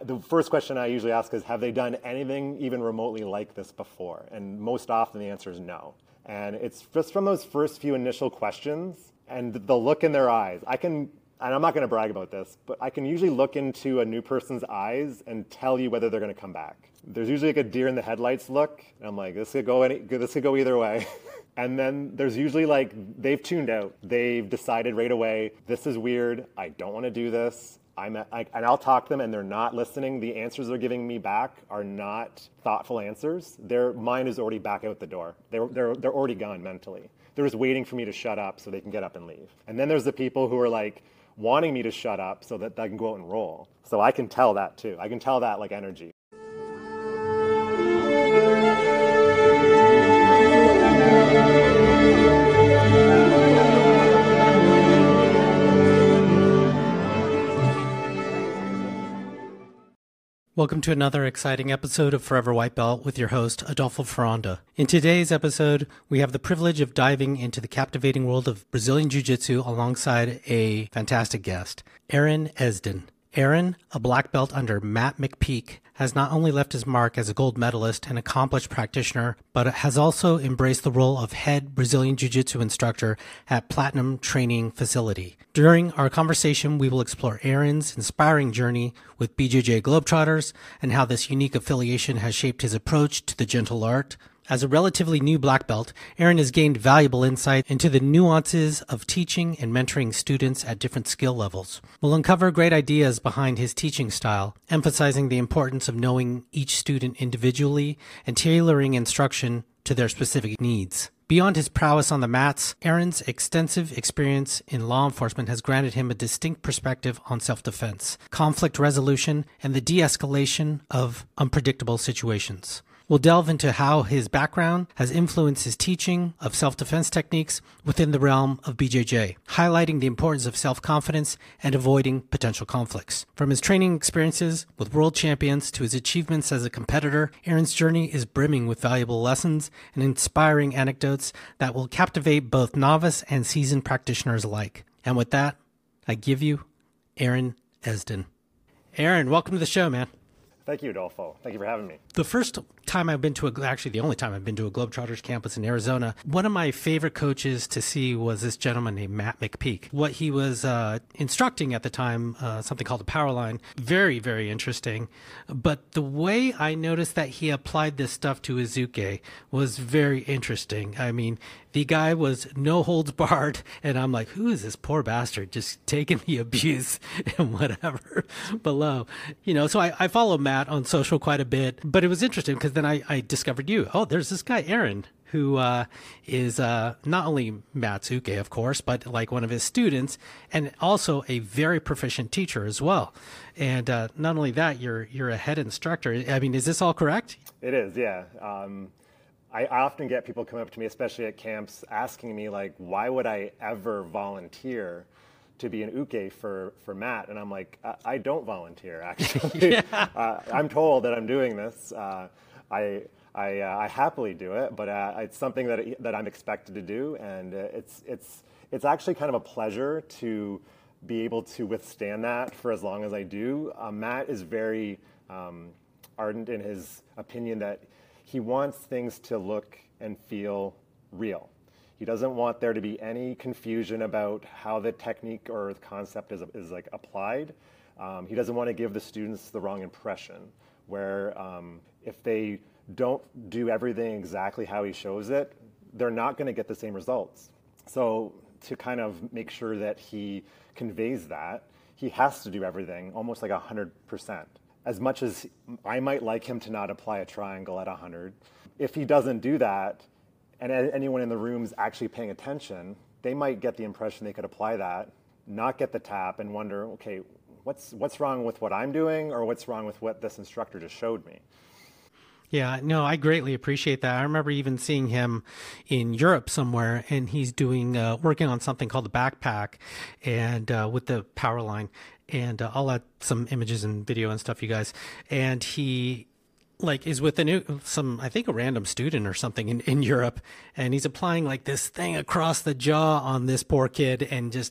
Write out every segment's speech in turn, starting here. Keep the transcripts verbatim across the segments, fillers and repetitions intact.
the first question I usually ask is, have they done anything even remotely like this before? And most often the answer is no. And it's just from those first few initial questions and the look in their eyes. I can, and I'm not going to brag about this, but I can usually look into a new person's eyes and tell you whether they're going to come back. There's usually like a deer in the headlights look. And I'm like, this could go any, this could go either way. And then there's usually like, they've tuned out. They've decided right away, this is weird. I don't want to do this. I'm at, I, and I'll talk to them and they're not listening. The answers they're giving me back are not thoughtful answers. Their mind is already back out the door. They're, they're, they're already gone mentally. They're just waiting for me to shut up so they can get up and leave. And then there's the people who are like wanting me to shut up so that I can go out and roll. So I can tell that too. I can tell that like energy. Welcome to another exciting episode of Forever White Belt with your host, Adolfo Ferranda. In today's episode, we have the privilege of diving into the captivating world of Brazilian Jiu-Jitsu alongside a fantastic guest, Aaron Esden. Aaron, a black belt under Matt McPeak, has not only left his mark as a gold medalist and accomplished practitioner, but has also embraced the role of head Brazilian Jiu-Jitsu instructor at Platinum Training Facility. During our conversation, we will explore Aaron's inspiring journey with B J J Globetrotters and how this unique affiliation has shaped his approach to the gentle art. As a relatively new black belt, Aaron has gained valuable insight into the nuances of teaching and mentoring students at different skill levels. We'll uncover great ideas behind his teaching style, emphasizing the importance of knowing each student individually and tailoring instruction to their specific needs. Beyond his prowess on the mats, Aaron's extensive experience in law enforcement has granted him a distinct perspective on self-defense, conflict resolution, and the de-escalation of unpredictable situations. We'll delve into how his background has influenced his teaching of self-defense techniques within the realm of B J J, highlighting the importance of self-confidence and avoiding potential conflicts. From his training experiences with world champions to his achievements as a competitor, Aaron's journey is brimming with valuable lessons and inspiring anecdotes that will captivate both novice and seasoned practitioners alike. And with that, I give you Aaron Esden. Aaron, welcome to the show, man. Thank you, Adolfo. Thank you for having me. The first time I've been to a, actually the only time I've been to a Globetrotters campus in Arizona, one of my favorite coaches to see was this gentleman named Matt McPeak. What he was uh, instructing at the time, uh, something called the Power Line, very, very interesting. But the way I noticed that he applied this stuff to Izuke was very interesting. I mean, the guy was no holds barred, and I'm like, who is this poor bastard just taking the abuse and whatever below? You know, so I, I follow Matt on social quite a bit, but it was interesting because then I, I discovered you. Oh, there's this guy, Aaron, who uh, is uh, not only Matt Zuke, of course, but like one of his students and also a very proficient teacher as well. And uh, not only that, you're you're a head instructor. I mean, is this all correct? It is, yeah. Um, I often get people come up to me, especially at camps, asking me, like, why would I ever volunteer to be an uke for, for Matt? And I'm like, I, I don't volunteer, actually. Yeah. uh, I'm told that I'm doing this. Uh, I I, uh, I happily do it, but uh, it's something that that I'm expected to do, and uh, it's it's it's actually kind of a pleasure to be able to withstand that for as long as I do. Uh, Matt is very um, ardent in his opinion that he wants things to look and feel real. He doesn't want there to be any confusion about how the technique or the concept is, is like applied. Um, he doesn't want to give the students the wrong impression, where um, if they don't do everything exactly how he shows it, they're not going to get the same results. So to kind of make sure that he conveys that, he has to do everything almost like one hundred percent. As much as I might like him to not apply a triangle at one hundred, if he doesn't do that, and anyone in the room is actually paying attention, they might get the impression they could apply that, not get the tap, and wonder, okay, what's what's wrong with what I'm doing, or what's wrong with what this instructor just showed me? Yeah, no, I greatly appreciate that. I remember even seeing him in Europe somewhere, and he's doing uh, working on something called the backpack, and uh, with the Power Line. And uh, I'll add some images and video and stuff, you guys. And he like is with a new, some, I think a random student or something in, in Europe. And he's applying like this thing across the jaw on this poor kid and just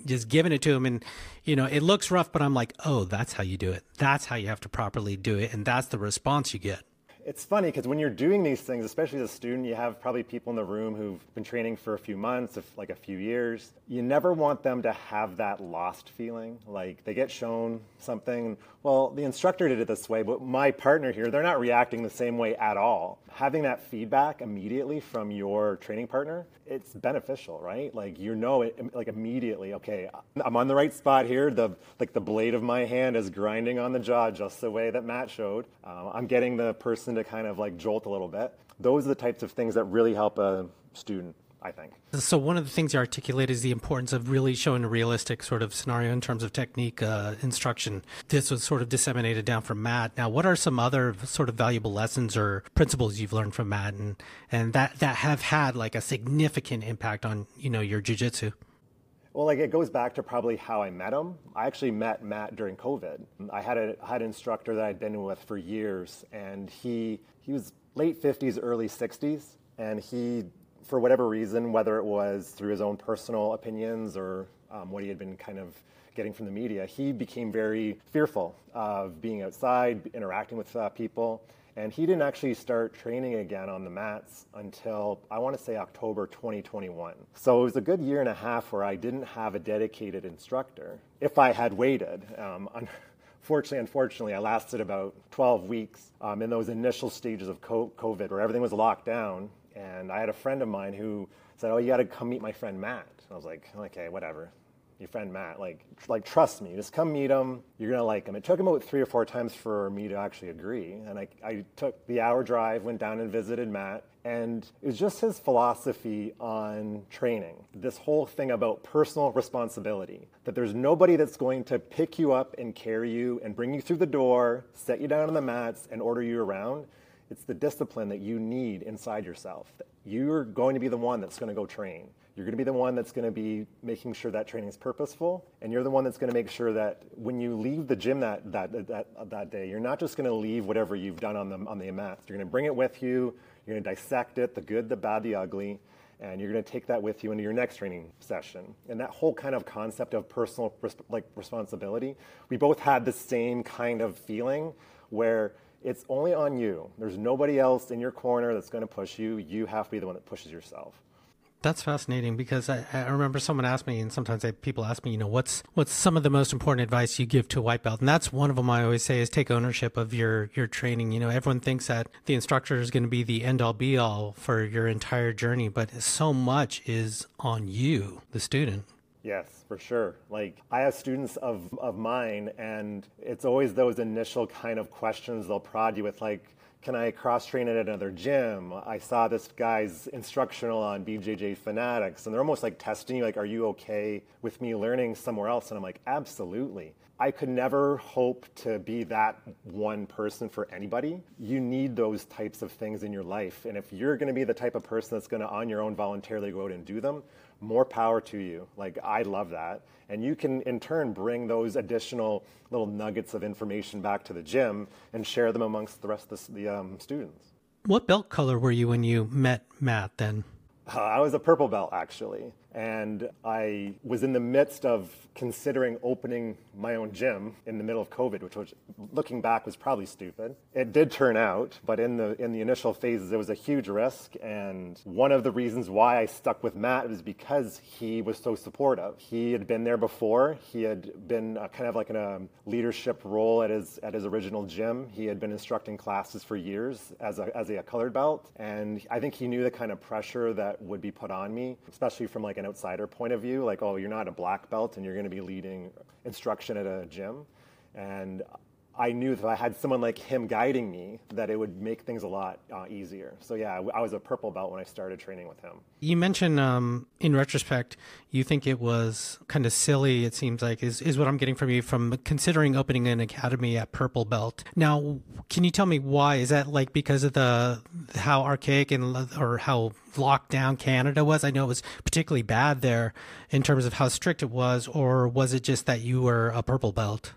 just giving it to him. And, you know, it looks rough, but I'm like, oh, that's how you do it. That's how you have to properly do it. And that's the response you get. It's funny because when you're doing these things, especially as a student, you have probably people in the room who've been training for a few months, if like a few years. You never want them to have that lost feeling. Like they get shown something, well, the instructor did it this way, but my partner here, they're not reacting the same way at all. Having that feedback immediately from your training partner, it's beneficial, right? Like you know it like immediately, okay, I'm on the right spot here. The like the blade of my hand is grinding on the jaw just the way that Matt showed. Uh, I'm getting the person to kind of like jolt a little bit. Those are the types of things that really help a student, I think. So one of the things you articulate is the importance of really showing a realistic sort of scenario in terms of technique uh, instruction. This was sort of disseminated down from Matt. Now, what are some other sort of valuable lessons or principles you've learned from Matt and, and that, that have had like a significant impact on, you know, your jiu-jitsu? Well, like it goes back to probably how I met him. I actually met Matt during COVID. I had a had an instructor that I'd been with for years, and he he was late fifties, early sixties, and he, for whatever reason, whether it was through his own personal opinions or um, what he had been kind of getting from the media, he became very fearful of being outside, interacting with uh, people. And he didn't actually start training again on the mats until, I want to say, October twenty twenty-one. So it was a good year and a half where I didn't have a dedicated instructor. If I had waited, um, unfortunately, unfortunately, I lasted about twelve weeks um, in those initial stages of COVID where everything was locked down. And I had a friend of mine who said, oh, you got to come meet my friend Matt. I was like, okay, whatever. Your friend Matt, like, like trust me, just come meet him. You're gonna like him. It took him about three or four times for me to actually agree. And I, I took the hour drive, went down and visited Matt. And it was just his philosophy on training. This whole thing about personal responsibility, that there's nobody that's going to pick you up and carry you and bring you through the door, set you down on the mats and order you around. It's the discipline that you need inside yourself. You're going to be the one that's going to go train. You're going to be the one that's going to be making sure that training is purposeful, and you're the one that's going to make sure that when you leave the gym that that that, that day, you're not just going to leave whatever you've done on the on the mats. You're going to bring it with you. You're going to dissect it, the good, the bad, the ugly, and you're going to take that with you into your next training session. And that whole kind of concept of personal like responsibility, we both had the same kind of feeling where it's only on you. There's nobody else in your corner that's going to push you. You have to be the one that pushes yourself. That's fascinating because I, I remember someone asked me, and sometimes I, people ask me, you know, what's what's some of the most important advice you give to a white belt? And that's one of them I always say is take ownership of your, your training. You know, everyone thinks that the instructor is going to be the end all be all for your entire journey, but so much is on you, the student. Yes, for sure. Like I have students of, of mine, and it's always those initial kind of questions they'll prod you with, like, can I cross-train at another gym? I saw this guy's instructional on B J J Fanatics, and they're almost like testing you, like, are you okay with me learning somewhere else? And I'm like, absolutely. I could never hope to be that one person for anybody. You need those types of things in your life. And if you're going to be the type of person that's going to, on your own, voluntarily go out and do them, more power to you. Like, I love that. And you can, in turn, bring those additional little nuggets of information back to the gym and share them amongst the rest of the, the um, students. What belt color were you when you met Matt then? Uh, I was a purple belt, actually. And I was in the midst of considering opening my own gym in the middle of COVID, which, which looking back was probably stupid. It did turn out, but in the in the initial phases, it was a huge risk. And one of the reasons why I stuck with Matt was because he was so supportive. He had been there before. He had been uh, kind of like in a leadership role at his at his original gym. He had been instructing classes for years as a as a colored belt, and I think he knew the kind of pressure that would be put on me, especially from like an outsider point of view, like, oh, you're not a black belt and you're going to be leading instruction at a gym. And I knew that if I had someone like him guiding me, that it would make things a lot uh, easier. So yeah, I was a purple belt when I started training with him. You mentioned, um, in retrospect, you think it was kind of silly, it seems like, is, is what I'm getting from you, from considering opening an academy at purple belt. Now, can you tell me why? Is that like because of the how archaic and or how locked down Canada was? I know it was particularly bad there in terms of how strict it was, or was it just that you were a purple belt?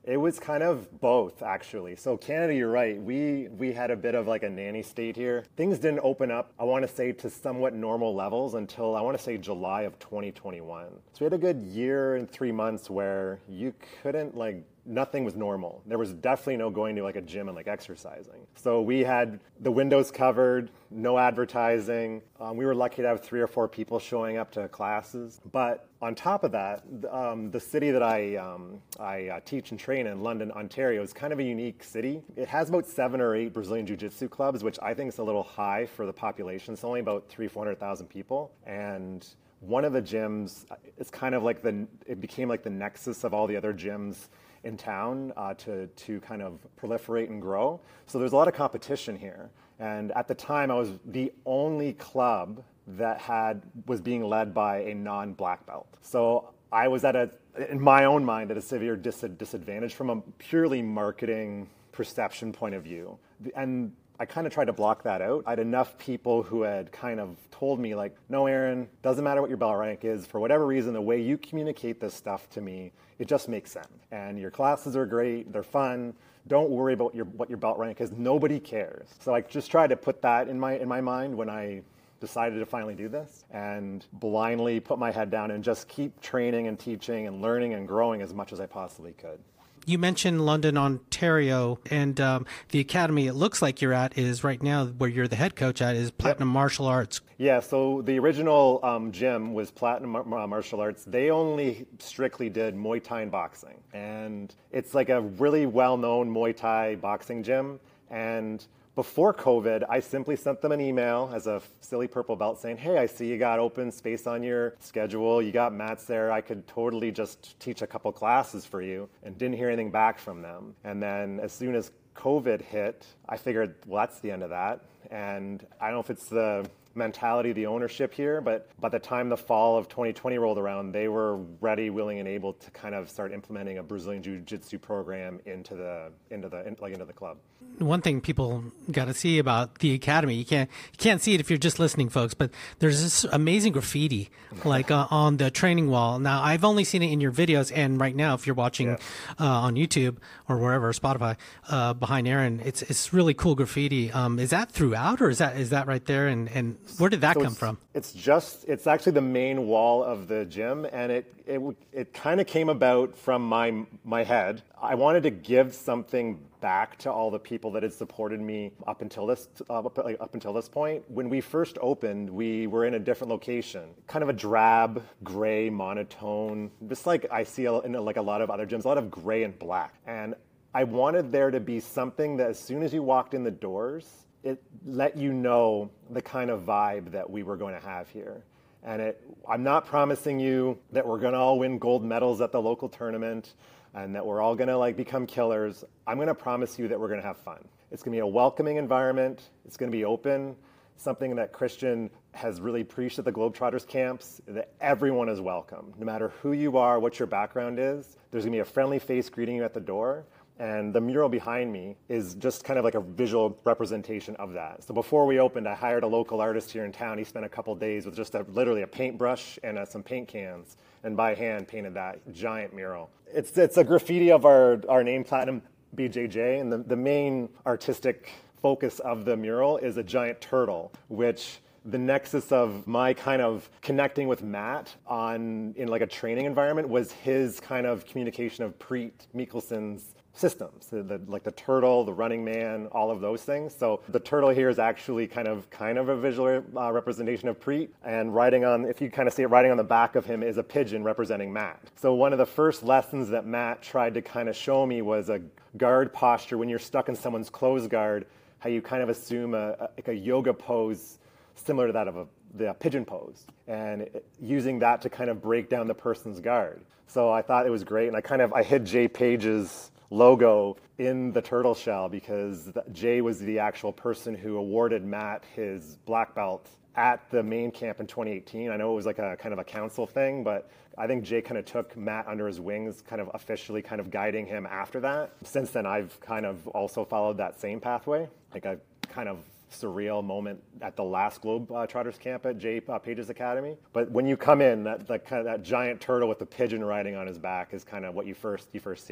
It was kind of both, actually. So Canada, you're right. We we had a bit of like a nanny state here. Things didn't open up, I want to say, to somewhat normal levels until I want to say July of twenty twenty-one. So we had a good year and three months where you couldn't like nothing was normal. There was definitely no going to like a gym and like exercising. So we had the windows covered, no advertising. Um, we were lucky to have three or four people showing up to classes. But on top of that, um, the city that I um, I uh, teach and train in, London, Ontario, is kind of a unique city. It has about seven or eight Brazilian Jiu-Jitsu clubs, which I think is a little high for the population. It's only about three, four hundred thousand people, and one of the gyms, it's kind of like the, it became like the nexus of all the other gyms in town uh, to, to kind of proliferate and grow. So there's a lot of competition here. And at the time, I was the only club that had, was being led by a non-black belt. So I was at a, in my own mind, at a severe dis- disadvantage from a purely marketing perception point of view. And I kind of tried to block that out. I had enough people who had kind of told me like, no, Aaron, doesn't matter what your belt rank is. For whatever reason, the way you communicate this stuff to me, it just makes sense. And your classes are great. They're fun. Don't worry about your, what your belt rank is. Nobody cares. So I just tried to put that in my, in my mind when I decided to finally do this, and blindly put my head down and just keep training and teaching and learning and growing as much as I possibly could. You mentioned London, Ontario, and um, the academy it looks like you're at is right now where you're the head coach at is Platinum yep. Martial Arts. Yeah, so the original um, gym was Platinum Mar- Martial Arts. They only strictly did Muay Thai and boxing. And it's like a really well-known Muay Thai boxing gym. And before COVID, I simply sent them an email as a silly purple belt saying, hey, I see you got open space on your schedule. You got mats there. I could totally just teach a couple classes for you, and didn't hear anything back from them. And then as soon as COVID hit, I figured, well, that's the end of that. And I don't know if it's the mentality, the ownership here, but by the time the fall of twenty twenty rolled around, they were ready, willing, and able to kind of start implementing a Brazilian Jiu-Jitsu program into the into the in, like into the club. One thing people got to see about the academy, you can't you can't see it if you're just listening, folks, but there's this amazing graffiti like uh, on the training wall. Now, I've only seen it in your videos, and right now, if you're watching yeah. uh, on YouTube or wherever, Spotify, uh, behind Aaron, it's it's really cool graffiti. Um, is that throughout, or is that is that right there? And and where did that so come it's, from? It's just, it's actually the main wall of the gym, and it it, it kind of came about from my my head. I wanted to give something back to all the people that had supported me up until this uh, up, like, up until this point. When we first opened, we were in a different location, kind of a drab, gray, monotone, just like I see in like a lot of other gyms, a lot of gray and black. And I wanted there to be something that as soon as you walked in the doors, it let you know the kind of vibe that we were going to have here. And it, I'm not promising you that we're going to all win gold medals at the local tournament and that we're all going to like become killers. I'm going to promise you that we're going to have fun. It's going to be a welcoming environment. It's going to be open, something that Christian has really preached at the Globetrotters camps, that everyone is welcome. No matter who you are, what your background is, there's going to be a friendly face greeting you at the door. And the mural behind me is just kind of like a visual representation of that. So before we opened, I hired a local artist here in town. He spent a couple days with just a, literally a paintbrush and uh, some paint cans, and by hand painted that giant mural. It's it's a graffiti of our, our name, Platinum B J J, and the, the main artistic focus of the mural is a giant turtle, which the nexus of my kind of connecting with Matt on in like a training environment was his kind of communication of Preet Mikkelson's systems, the, the, like the turtle, the running man, all of those things. So the turtle here is actually kind of kind of a visual uh, representation of Preet, and riding on, if you kind of see it, riding on the back of him is a pigeon representing Matt. So one of the first lessons that Matt tried to kind of show me was a guard posture when you're stuck in someone's closed guard, how you kind of assume a, a, like a yoga pose similar to that of a, the pigeon pose, and it, using that to kind of break down the person's guard. So I thought it was great, and I kind of, I hid Jay Page's logo in the turtle shell because Jay was the actual person who awarded Matt his black belt at the main camp in twenty eighteen. I know it was like a kind of a council thing, but I think Jay kind of took Matt under his wings, kind of officially kind of guiding him after that. Since then, I've kind of also followed that same pathway, like a kind of surreal moment at the last Globe uh, Trotters camp at Jay uh, Page's Academy. But when you come in, that, that, kind of, that giant turtle with the pigeon riding on his back is kind of what you first you first see.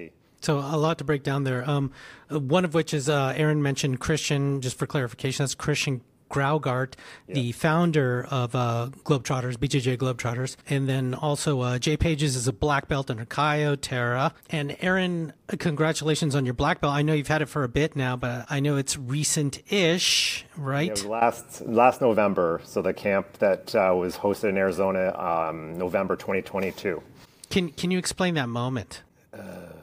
So a lot to break down there. Um, one of which is uh, Aaron mentioned Christian, just for clarification, that's Christian Graugart, yeah. the founder of uh, Globetrotters, B J J Globetrotters. And then also uh, Jay Pages is a black belt under Caio Terra. And Aaron, congratulations on your black belt. I know you've had it for a bit now, but I know it's recent-ish, right? Yeah, it was last, last November. So the camp that uh, was hosted in Arizona, um, November twenty twenty-two. Can, can you explain that moment? Uh,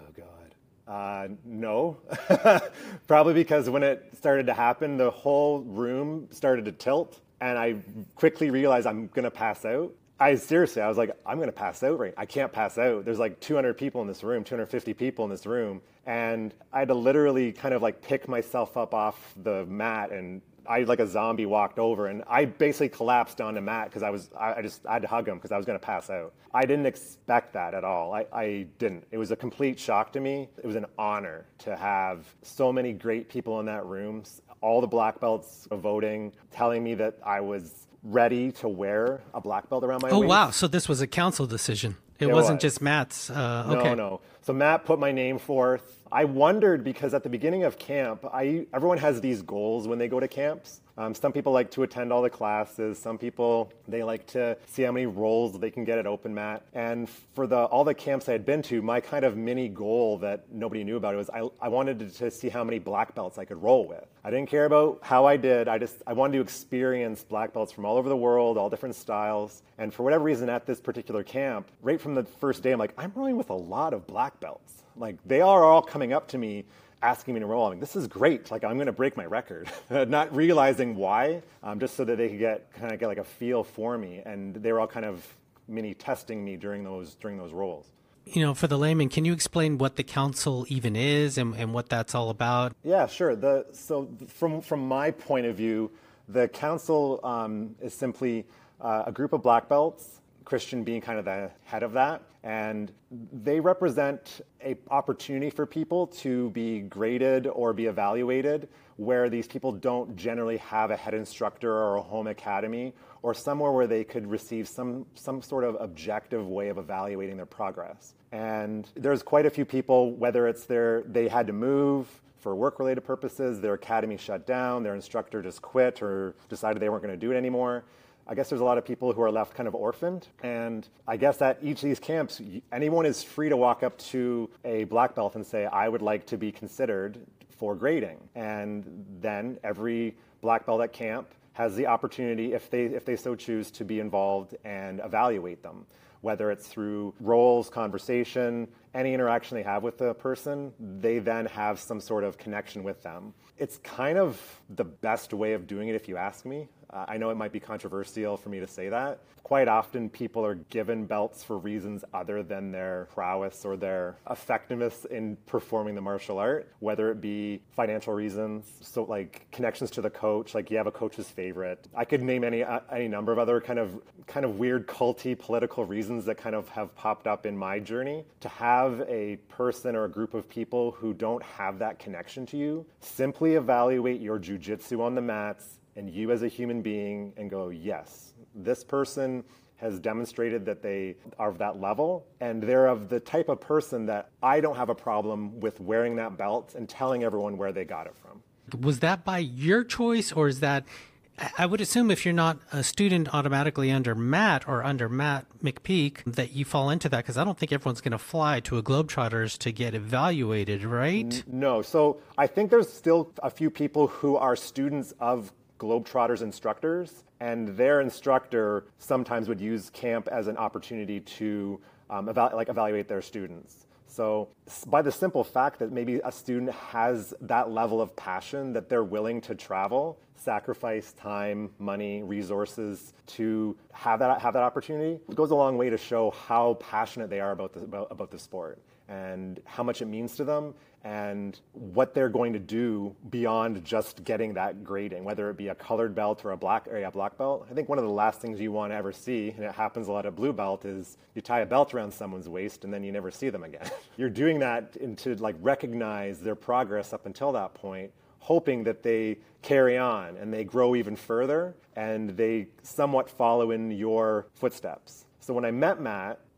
Uh, no, probably because when it started to happen, the whole room started to tilt and I quickly realized I'm going to pass out. I seriously, I was like, I'm going to pass out right I can't pass out. There's like two hundred people in this room, two hundred fifty people in this room. And I had to literally kind of like pick myself up off the mat and I, like a zombie, walked over and I basically collapsed onto Matt because I was, I, I just, I had to hug him because I was going to pass out. I didn't expect that at all. I, I didn't. It was a complete shock to me. It was an honor to have so many great people in that room, all the black belts voting, telling me that I was ready to wear a black belt around my oh, waist. Oh, wow. So this was a council decision. It, it wasn't was. just Matt's. Uh, okay. No, no. So Matt put my name forth. I wondered because at the beginning of camp, I everyone has these goals when they go to camps. Um, some people like to attend all the classes. Some people, they like to see how many rolls they can get at open mat. And for the all the camps I had been to, my kind of mini goal that nobody knew about it was I, I wanted to, to see how many black belts I could roll with. I didn't care about how I did. I just I wanted to experience black belts from all over the world, all different styles. And for whatever reason at this particular camp, right from the first day, I'm like, I'm rolling with a lot of black belts. Like they are all coming up to me asking me to roll. I'm like, this is great. Like I'm going to break my record. Not realizing why, um, just so that they could get kind of get like a feel for me. And they were all kind of mini testing me during those during those rolls. You know, for the layman, can you explain what the council even is and, and what that's all about? Yeah, sure. The so from from my point of view, the council um, is simply uh, a group of black belts, Christian being kind of the head of that. And they represent an opportunity for people to be graded or be evaluated where these people don't generally have a head instructor or a home academy or somewhere where they could receive some, some sort of objective way of evaluating their progress. And there's quite a few people, whether it's their, they had to move for work-related purposes, their academy shut down, their instructor just quit or decided they weren't going to do it anymore. I guess there's a lot of people who are left kind of orphaned. And I guess at each of these camps, anyone is free to walk up to a black belt and say, I would like to be considered for grading. And then every black belt at camp has the opportunity, if they if they so choose, to be involved and evaluate them. Whether it's through roles, conversation, any interaction they have with the person, they then have some sort of connection with them. It's kind of the best way of doing it if you ask me. Uh, I know it might be controversial for me to say that. Quite often people are given belts for reasons other than their prowess or their effectiveness in performing the martial art, whether it be financial reasons, so like connections to the coach, like you have a coach's favorite. I could name any uh, any number of other kind of kind of weird culty political reasons that kind of have popped up in my journey. To have a person or a group of people who don't have that connection to you simply evaluate your jiu-jitsu on the mats and you as a human being and go, yes, this person has demonstrated that they are of that level and they're of the type of person that I don't have a problem with wearing that belt and telling everyone where they got it from. Was that by your choice or is that, I would assume if you're not a student automatically under Matt or under Matt McPeak that you fall into that because I don't think everyone's going to fly to a Globetrotters to get evaluated, right? No. So I think there's still a few people who are students of Globetrotters instructors, and their instructor sometimes would use camp as an opportunity to um, eval- like evaluate their students. So by the simple fact that maybe a student has that level of passion that they're willing to travel, sacrifice time, money, resources to have that have that opportunity, it goes a long way to show how passionate they are about the, about, about the sport and how much it means to them and what they're going to do beyond just getting that grading, whether it be a colored belt or a black or a black belt. I think one of the last things you want to ever see, and it happens a lot at blue belt, is you tie a belt around someone's waist and then you never see them again. You're doing that in to like recognize their progress up until that point, hoping that they carry on and they grow even further and they somewhat follow in your footsteps. So when I met Matt,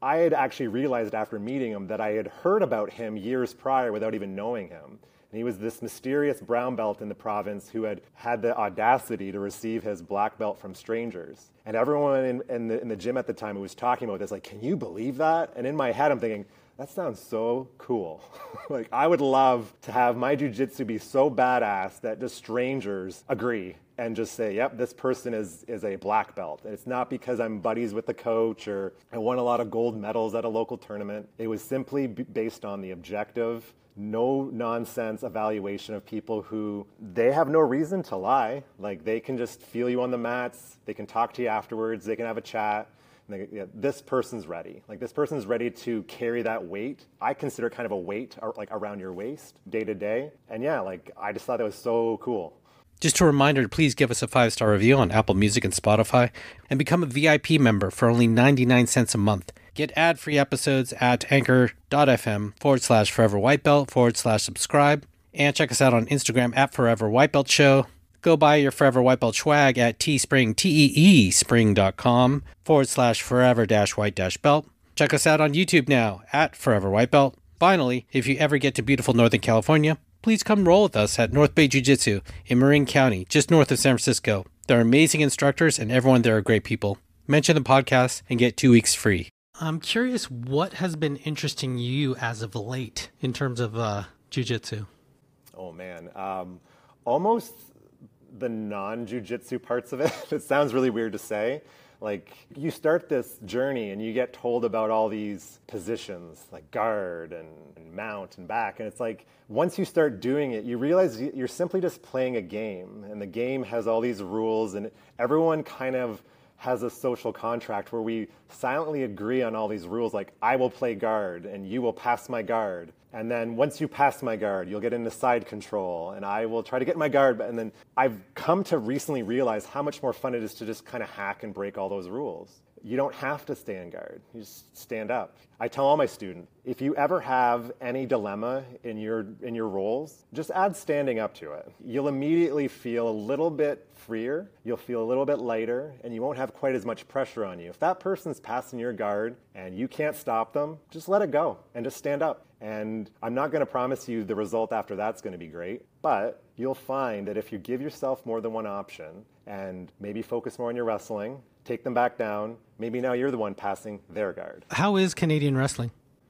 I had actually realized after meeting him that I had heard about him years prior without even knowing him. And he was this mysterious brown belt in the province who had had the audacity to receive his black belt from strangers. And everyone in, in, the, in the gym at the time who was talking about this, like, can you believe that? And in my head, I'm thinking, that sounds so cool. Like, I would love to have my jiu-jitsu be so badass that just strangers agree and just say, yep, this person is, is a black belt. And it's not because I'm buddies with the coach or I won a lot of gold medals at a local tournament. It was simply b- based on the objective, no nonsense evaluation of people who, they have no reason to lie. Like, they can just feel you on the mats. They can talk to you afterwards. They can have a chat. And they, yeah, this person's ready. Like, this person's ready to carry that weight. I consider it kind of a weight, or, like, around your waist day to day. And yeah, like, I just thought that was so cool. Just a reminder to please give us a five-star review on Apple Music and Spotify and become a V I P member for only ninety-nine cents a month. Get ad-free episodes at anchor.fm forward slash forever white belt forward slash subscribe. And check us out on Instagram at Forever White Belt Show. Go buy your Forever White Belt swag at teespring, T-E-E spring.com forward slash forever dash white dash belt. Check us out on YouTube now at Forever White Belt. Finally, if you ever get to beautiful Northern California, please come roll with us at North Bay Jiu-Jitsu in Marin County, just north of San Francisco. They're amazing instructors and everyone there are great people. Mention the podcast and get two weeks free. I'm curious what has been interesting you as of late in terms of uh, jiu-jitsu. Oh man, um, almost the non-jiu-jitsu parts of it. It sounds really weird to say. Like, you start this journey and you get told about all these positions like guard and, and mount and back. And it's like, once you start doing it, you realize you're simply just playing a game. And the game has all these rules and everyone kind of has a social contract where we silently agree on all these rules, like I will play guard and you will pass my guard. And then once you pass my guard, you'll get into side control and I will try to get my guard. And then I've come to recently realize how much more fun it is to just kind of hack and break all those rules. You don't have to stay in guard. You just stand up. I tell all my students, if you ever have any dilemma in your in your roles, just add standing up to it. You'll immediately feel a little bit freer, you'll feel a little bit lighter, and you won't have quite as much pressure on you. If that person's passing your guard and you can't stop them, just let it go and just stand up. And I'm not going to promise you the result after that's going to be great, but you'll find that if you give yourself more than one option and maybe focus more on your wrestling, take them back down, maybe now you're the one passing their guard. How is Canadian wrestling?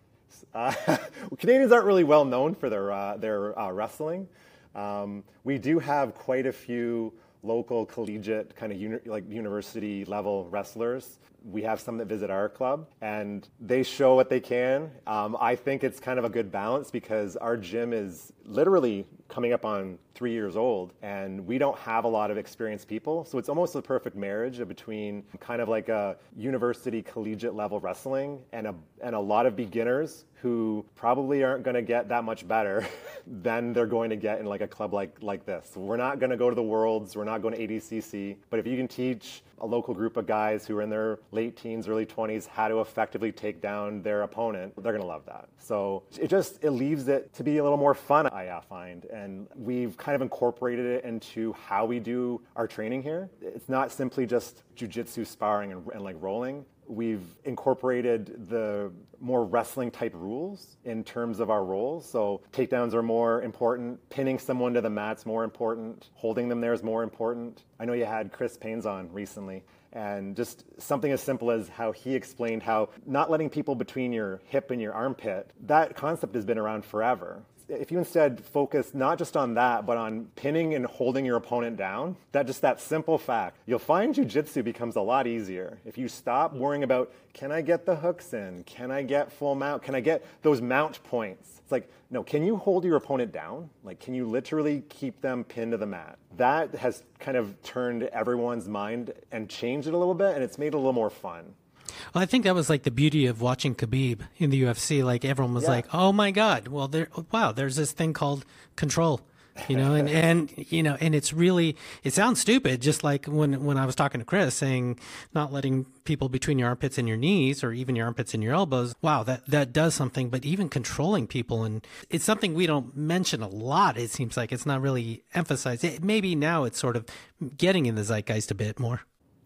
Uh, Canadians aren't really well known for their, uh, their uh, wrestling. Um, we do have quite a few local collegiate kind of uni- like university level wrestlers. We have some that visit our club and they show what they can. Um, I think it's kind of a good balance because our gym is literally coming up on three years old and we don't have a lot of experienced people. So it's almost the perfect marriage between kind of like a university collegiate level wrestling and a, and a lot of beginners who probably aren't going to get that much better than they're going to get in like a club like, like this. We're not going to go to the Worlds. We're not going to A D C C. But if you can teach a local group of guys who are in their late teens, early twenties, how to effectively take down their opponent, they're going to love that. So it just, it leaves it to be a little more fun, I find. And we've kind of incorporated it into how we do our training here. It's not simply just jiu-jitsu sparring and, and like rolling. We've incorporated the more wrestling type rules in terms of our roles. So takedowns are more important. Pinning someone to the mat's more important. Holding them there is more important. I know you had Chris Paynes on recently. And just something as simple as how he explained how not letting people between your hip and your armpit, that concept has been around forever. If you instead focus not just on that, but on pinning and holding your opponent down, that just that simple fact, you'll find jiu-jitsu becomes a lot easier. If you stop worrying about, can I get the hooks in? Can I get full mount? Can I get those mount points? It's like, no, can you hold your opponent down? Like, can you literally keep them pinned to the mat? That has kind of turned everyone's mind and changed it a little bit, and it's made it a little more fun. Well, I think that was like the beauty of watching Khabib in the U F C. Like everyone was yeah. like, "Oh my God! Well, there, wow, there's this thing called control," you know, and, and you know, and it's really it sounds stupid. Just like when when I was talking to Chris, saying not letting people between your armpits and your knees, or even your armpits and your elbows. Wow, that that does something. But even controlling people, and it's something we don't mention a lot. It seems like it's not really emphasized. It, maybe now it's sort of getting in the zeitgeist a bit more.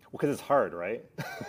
Because it's hard, right?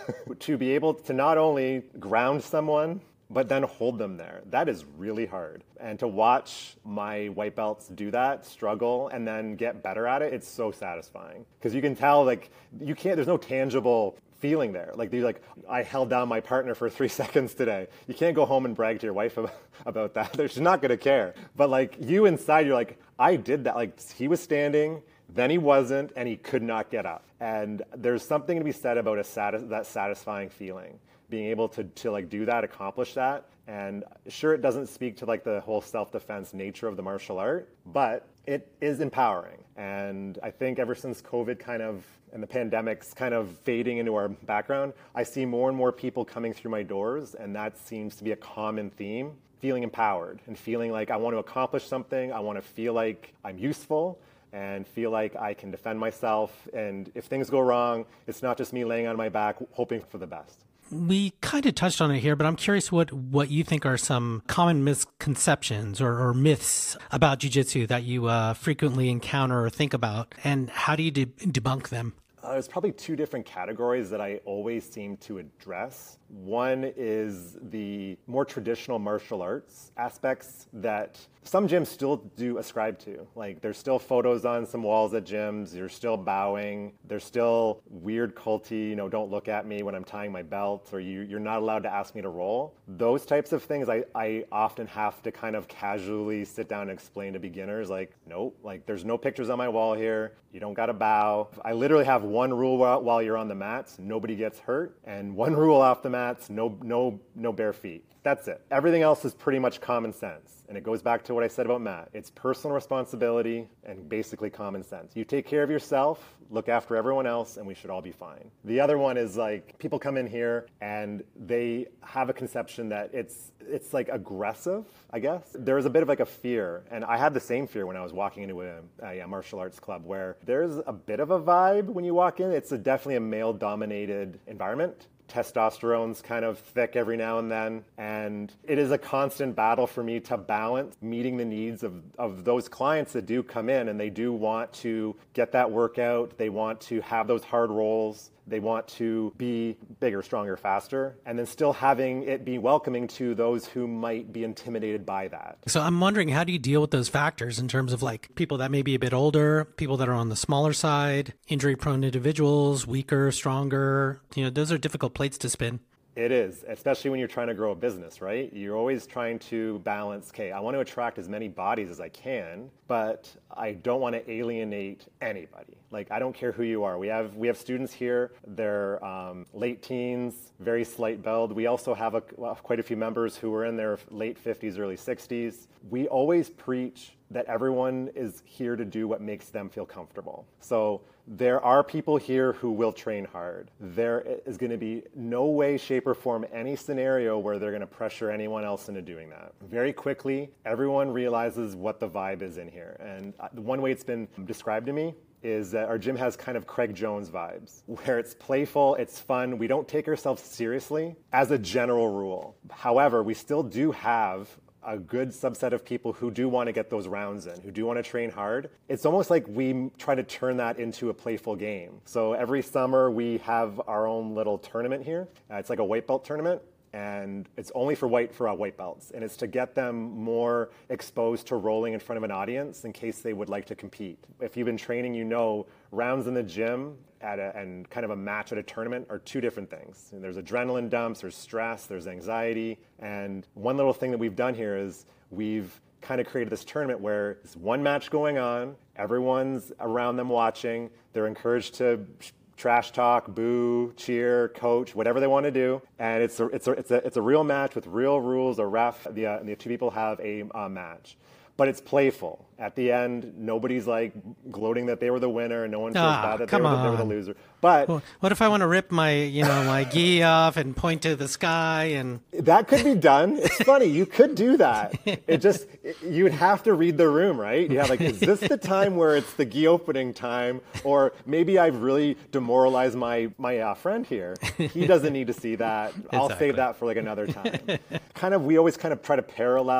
To be able to not only ground someone, but then hold them there. That is really hard. And to watch my white belts do that, struggle, and then get better at it, it's so satisfying. Because you can tell, like, you can't, there's no tangible feeling there. Like, you're like, I held down my partner for three seconds today. You can't go home and brag to your wife about, about that. She's not gonna care. But like, you inside, you're like, I did that. Like, he was standing, then he wasn't, and he could not get up. And there's something to be said about a satis- that satisfying feeling. Being able to, to like do that, accomplish that. And sure, it doesn't speak to like the whole self-defense nature of the martial art, but it is empowering. And I think ever since COVID kind of, and the pandemic's kind of fading into our background, I see more and more people coming through my doors, and that seems to be a common theme, feeling empowered and feeling like I want to accomplish something, I want to feel like I'm useful, and feel like I can defend myself. And if things go wrong, it's not just me laying on my back hoping for the best. We kind of touched on it here, but I'm curious what, what you think are some common misconceptions or, or myths about jiu-jitsu that you uh, frequently encounter or think about, and how do you de- debunk them? Uh, there's probably two different categories that I always seem to address. One is the more traditional martial arts aspects that some gyms still do ascribe to. Like, there's still photos on some walls at gyms, you're still bowing, there's still weird culty, you know, don't look at me when I'm tying my belt, or you, you're not allowed to ask me to roll. Those types of things I, I often have to kind of casually sit down and explain to beginners, like, nope, like there's no pictures on my wall here, you don't gotta bow. I literally have one rule while, while you're on the mats, nobody gets hurt, and one rule off the mats, no, no, no bare feet. That's it. Everything else is pretty much common sense. And it goes back to what I said about Matt. It's personal responsibility and basically common sense. You take care of yourself, look after everyone else, and we should all be fine. The other one is like, people come in here and they have a conception that it's it's like aggressive, I guess. There is a bit of like a fear, and I had the same fear when I was walking into a, a, a martial arts club, where there's a bit of a vibe when you walk in. It's a, definitely a male-dominated environment. Testosterone's kind of thick every now and then, and it is a constant battle for me to balance meeting the needs of, of those clients that do come in and they do want to get that workout, they want to have those hard rolls, they want to be bigger, stronger, faster, and then still having it be welcoming to those who might be intimidated by that. So I'm wondering, how do you deal with those factors in terms of like people that may be a bit older, people that are on the smaller side, injury-prone individuals, weaker, stronger? You know, those are difficult plates to spin. It is, especially when you're trying to grow a business, right? You're always trying to balance, okay, I want to attract as many bodies as I can, but I don't want to alienate anybody. Like, I don't care who you are. We have we have students here, they're um, late teens, very slight build. We also have a, well, quite a few members who are in their late fifties, early sixties. We always preach that everyone is here to do what makes them feel comfortable. So there are people here who will train hard. There is going to be no way, shape, or form any scenario where they're going to pressure anyone else into doing that. Very quickly, everyone realizes what the vibe is in here. And the one way it's been described to me is that our gym has kind of Craig Jones vibes, where it's playful, it's fun, we don't take ourselves seriously as a general rule. However, we still do have a good subset of people who do want to get those rounds in, who do want to train hard. It's almost like we try to turn that into a playful game. So every summer we have our own little tournament here. Uh, it's like a white belt tournament, and it's only for white for uh, white belts, and it's to get them more exposed to rolling in front of an audience in case they would like to compete. If you've been training, you know rounds in the gym at a, and kind of a match at a tournament are two different things. And there's adrenaline dumps, there's stress, there's anxiety, and one little thing that we've done here is we've kind of created this tournament where there's one match going on, everyone's around them watching, they're encouraged to trash talk, boo, cheer, coach, whatever they want to do, and it's a, it's a, it's a, it's a real match with real rules. A ref, the, uh, the two people have a uh, match, but it's playful. At the end, nobody's like gloating that they were the winner, and no one feels Ah, bad that they come were, the, they were the on. loser. But Well, what if I want to rip my, you know, my gi off and point to the sky and... that could be done. It's funny. You could do that. It just, you would have to read the room, right? You have like, is this the time where it's the gi opening time? Or maybe I've really demoralized my, my uh, friend here. He doesn't need to see that. I'll Exactly. save that for like another time. Kind of, we always kind of try to parallel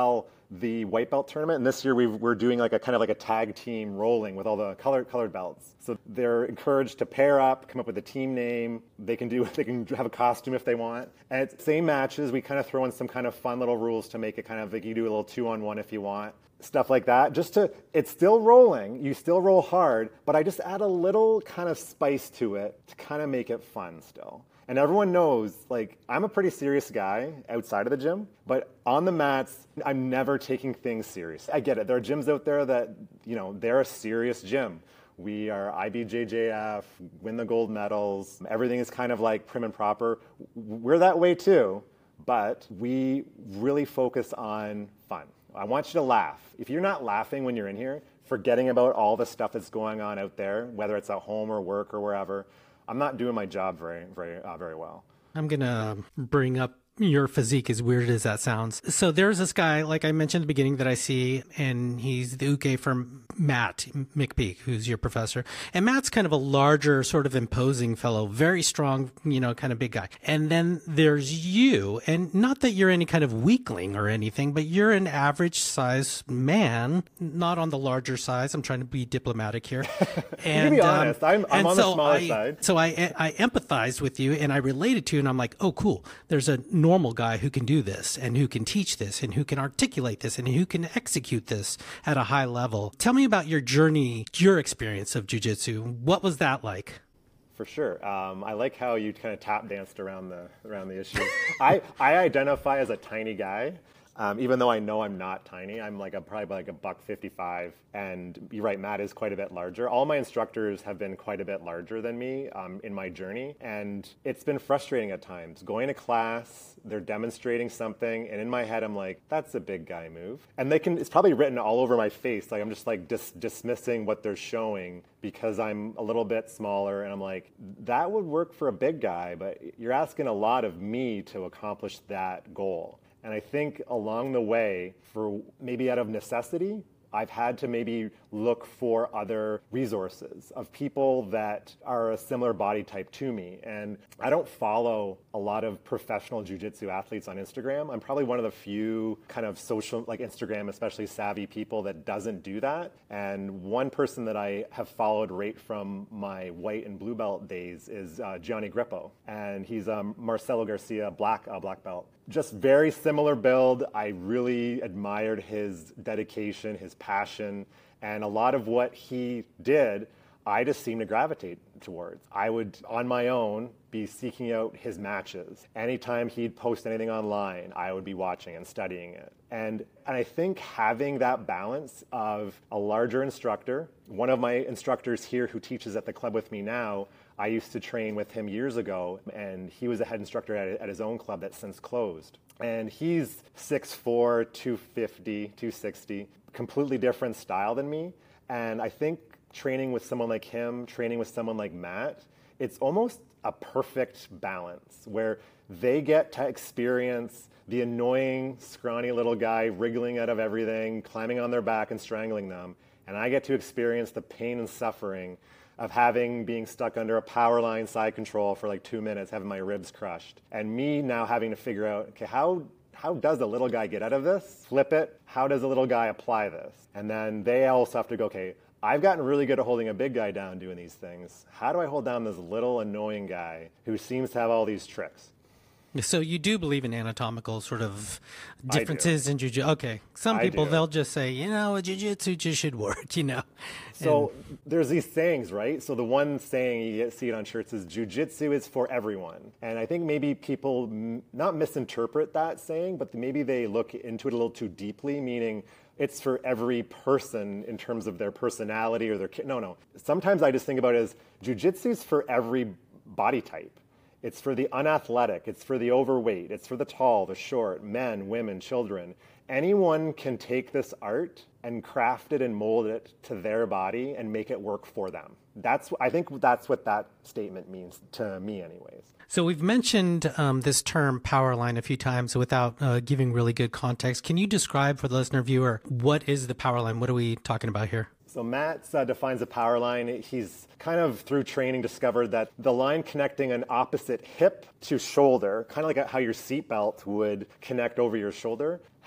the white belt tournament, and this year we've, we're doing like a kind of like a tag team rolling with all the colored colored belts. So they're encouraged to pair up, come up with a team name. They can do they can have a costume if they want. And it's same matches. We kind of throw in some kind of fun little rules to make it kind of like you do a little two on one if you want. Stuff like that, just to, it's still rolling, you still roll hard, but I just add a little kind of spice to it to kind of make it fun still. And everyone knows, like, I'm a pretty serious guy outside of the gym, but on the mats, I'm never taking things serious. I get it. There are gyms out there that, you know, they're a serious gym. We are I B J J F, win the gold medals. Everything is kind of like prim and proper. We're that way too, but we really focus on fun. I want you to laugh. If you're not laughing when you're in here, forgetting about all the stuff that's going on out there, whether it's at home or work or wherever, I'm not doing my job very, very, uh, very well. I'm going to bring up your physique, as weird as that sounds. So there's this guy, like I mentioned at the beginning, that I see, and he's the uke from Matt McPeak, who's your professor. And Matt's kind of a larger, sort of imposing fellow, very strong, you know, kind of big guy. And then there's you, and not that you're any kind of weakling or anything, but you're an average size man, not on the larger size. I'm trying to be diplomatic here. And, to be honest, um, I'm, I'm on so the smaller I, side. So I, I empathized with you and I related to you, and I'm like, oh, cool. There's a normal guy who can do this and who can teach this and who can articulate this and who can execute this at a high level. Tell me about your journey, your experience of jiu-jitsu. What was that like? For sure. Um, I like how you kind of tap danced around the around the issue. I, I identify as a tiny guy. Um, even though I know I'm not tiny, I'm like a, probably like a buck fifty-five, and you're right, Matt is quite a bit larger. All my instructors have been quite a bit larger than me um, in my journey, and it's been frustrating at times. Going to class, they're demonstrating something, and in my head I'm like, that's a big guy move. And they can, it's probably written all over my face, like I'm just like dis- dismissing what they're showing because I'm a little bit smaller, and I'm like, that would work for a big guy, but you're asking a lot of me to accomplish that goal. And I think along the way, for maybe out of necessity, I've had to maybe look for other resources of people that are a similar body type to me. And I don't follow a lot of professional jiu-jitsu athletes on Instagram. I'm probably one of the few kind of social, like Instagram, especially savvy people that doesn't do that. And one person that I have followed right from my white and blue belt days is uh, Gianni Grippo. And he's um, Marcelo Garcia black, uh, black belt. Just very similar build. I really admired his dedication, his passion, and a lot of what he did, I just seemed to gravitate towards. I would, on my own, be seeking out his matches. Anytime he'd post anything online, I would be watching and studying it. And, and I think having that balance of a larger instructor, one of my instructors here who teaches at the club with me now, I used to train with him years ago, and he was a head instructor at, at his own club that's since closed. And he's six four, two fifty, two sixty, completely different style than me. And I think training with someone like him, training with someone like Matt, it's almost a perfect balance where they get to experience the annoying, scrawny little guy wriggling out of everything, climbing on their back and strangling them. And I get to experience the pain and suffering of having being stuck under a power line side control for like two minutes, having my ribs crushed. And me now having to figure out, okay, how how does the little guy get out of this? Flip it. How does the little guy apply this? And then they also have to go, okay, I've gotten really good at holding a big guy down doing these things. How do I hold down this little annoying guy who seems to have all these tricks? So you do believe in anatomical sort of differences in jiu-jitsu? Okay. Some people, they'll just say, you know, jiu-jitsu just should work, you know. So and there's these sayings, right? So the one saying, you get, see it on shirts, is jiu-jitsu is for everyone. And I think maybe people m- not misinterpret that saying, but maybe they look into it a little too deeply, meaning it's for every person in terms of their personality or their... No, no. Sometimes I just think about it as jiu-jitsu is for every body type. It's for the unathletic, it's for the overweight, it's for the tall, the short, men, women, children. Anyone can take this art and craft it and mold it to their body and make it work for them. That's, I think that's what that statement means to me anyways. So we've mentioned um, this term power line a few times without uh, giving really good context. Can you describe for the listener viewer, what is the power line? What are we talking about here? So Matt uh, defines a power line. He's kind of through training discovered that the line connecting an opposite hip to shoulder, kind of like how your seatbelt would connect over your shoulder,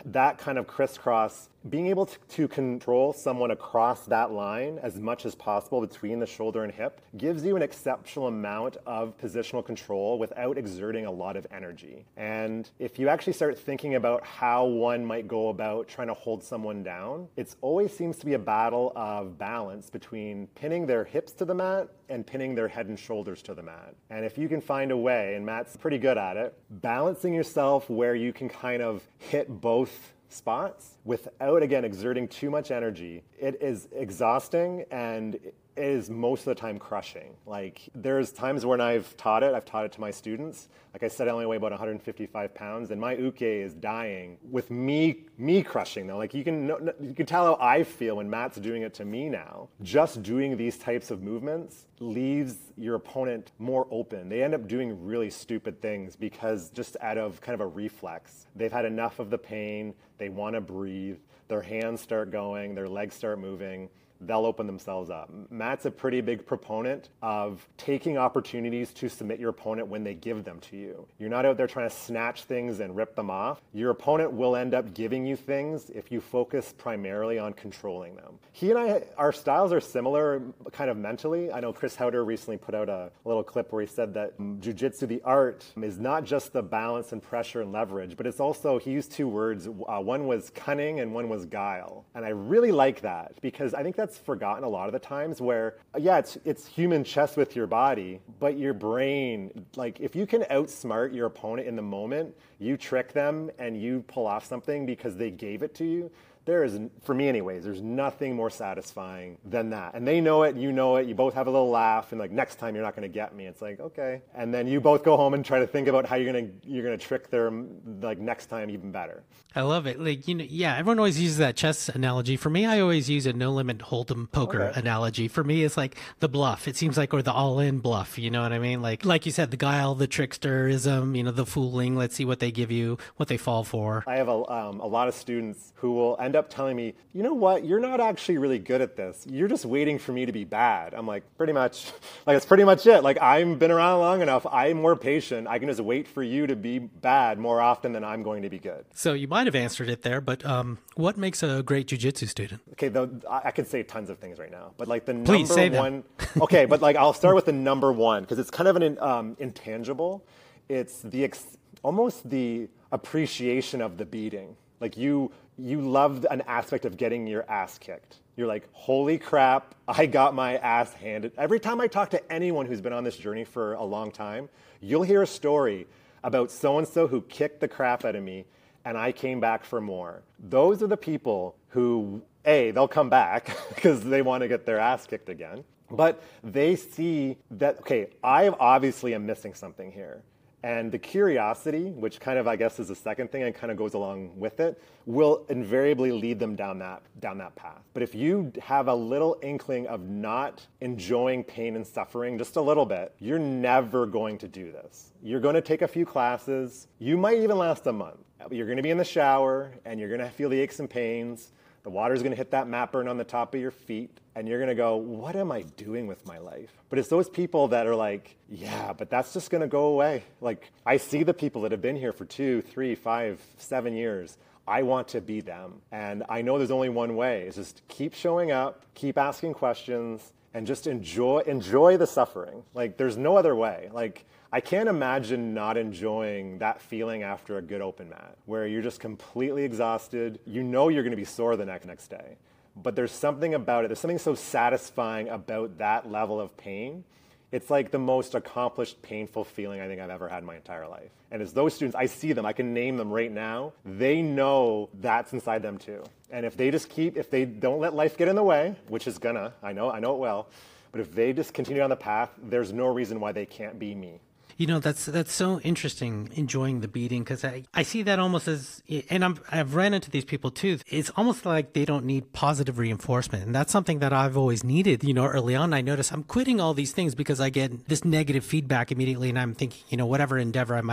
that kind of crisscross, being able to, to control someone across that line as much as possible between the shoulder and hip gives you an exceptional amount of positional control without exerting a lot of energy. And if you actually start thinking about how one might go about trying to hold someone down, it always seems to be a battle of balance between pinning their hips to the mat and pinning their head and shoulders to the mat. And if you can find a way, and Matt's pretty good at it, balancing yourself where you can kind of hit both spots without, again, exerting too much energy, it is exhausting and it is most of the time crushing. Like, there's times when I've taught it, I've taught it to my students. Like I said, I only weigh about one hundred fifty-five pounds, and my uke is dying with me me crushing though. Like, you can you can tell how I feel when Matt's doing it to me now. Just doing these types of movements leaves your opponent more open. They end up doing really stupid things because just out of kind of a reflex. They've had enough of the pain, they want to breathe, their hands start going, their legs start moving. They'll open themselves up. Matt's a pretty big proponent of taking opportunities to submit your opponent when they give them to you. You're not out there trying to snatch things and rip them off. Your opponent will end up giving you things if you focus primarily on controlling them. He and I, our styles are similar kind of mentally. I know Chris Howder recently put out a little clip where he said that jiu-jitsu, the art, is not just the balance and pressure and leverage, but it's also, he used two words. Uh, one was cunning and one was guile. And I really like that because I think that's forgotten a lot of the times where, yeah, it's it's human chess with your body, but your brain, like if you can outsmart your opponent in the moment, you trick them and you pull off something because they gave it to you, there is, for me anyways, there's nothing more satisfying than that. And they know it, you know it, you both have a little laugh, and like, next time you're not gonna get me. It's like, okay. And then you both go home and try to think about how you're gonna you're gonna trick them like next time even better. I love it. Like, you know, yeah, everyone always uses that chess analogy. For me, I always use a no limit hold'em poker okay. analogy. For me, it's like the bluff. It seems like, or the all in bluff, you know what I mean? Like, like you said, the guile, the tricksterism, you know, the fooling, let's see what they give you, what they fall for. I have a, um, a lot of students who will end up telling me, you know what, you're not actually really good at this. You're just waiting for me to be bad. I'm like, pretty much, like, it's pretty much it. Like, I've been around long enough. I'm more patient. I can just wait for you to be bad more often than I'm going to be good. So you might have answered it there, but um, what makes a great jiu-jitsu student? Okay, the, I could say tons of things right now, but like the Please, number say one, okay, but like I'll start with the number one because it's kind of an um, intangible. It's the ex, almost the appreciation of the beating. Like you, you love an aspect of getting your ass kicked. You're like, holy crap, I got my ass handed. Every time I talk to anyone who's been on this journey for a long time, you'll hear a story about so-and-so who kicked the crap out of me and I came back for more. Those are the people who, A, they'll come back because they want to get their ass kicked again, but they see that, okay, I obviously am missing something here. And the curiosity, which kind of, I guess, is the second thing and kind of goes along with it, will invariably lead them down that down that path. But if you have a little inkling of not enjoying pain and suffering just a little bit, you're never going to do this. You're going to take a few classes. You might even last a month. You're going to be in the shower, and you're going to feel the aches and pains. The water's going to hit that mat burn on the top of your feet, and you're going to go, what am I doing with my life? But it's those people that are like, yeah, but that's just going to go away. Like, I see the people that have been here for two, three, five, seven years. I want to be them. And I know there's only one way. It's just keep showing up, keep asking questions, and just enjoy enjoy the suffering. Like, there's no other way. Like, I can't imagine not enjoying that feeling after a good open mat, where you're just completely exhausted. You know you're going to be sore the next, next day. But there's something about it. There's something so satisfying about that level of pain. It's like the most accomplished, painful feeling I think I've ever had in my entire life. And as those students, I see them, I can name them right now. They know that's inside them too. And if they just keep, if they don't let life get in the way, which is gonna, I know, I know it will, but if they just continue on the path, there's no reason why they can't be me. You know, that's that's so interesting, enjoying the beating, because I, I see that almost as, and I'm, I've ran into these people too, it's almost like they don't need positive reinforcement. And that's something that I've always needed. You know, early on, I noticed I'm quitting all these things because I get this negative feedback immediately, and I'm thinking, you know, whatever endeavor I might have been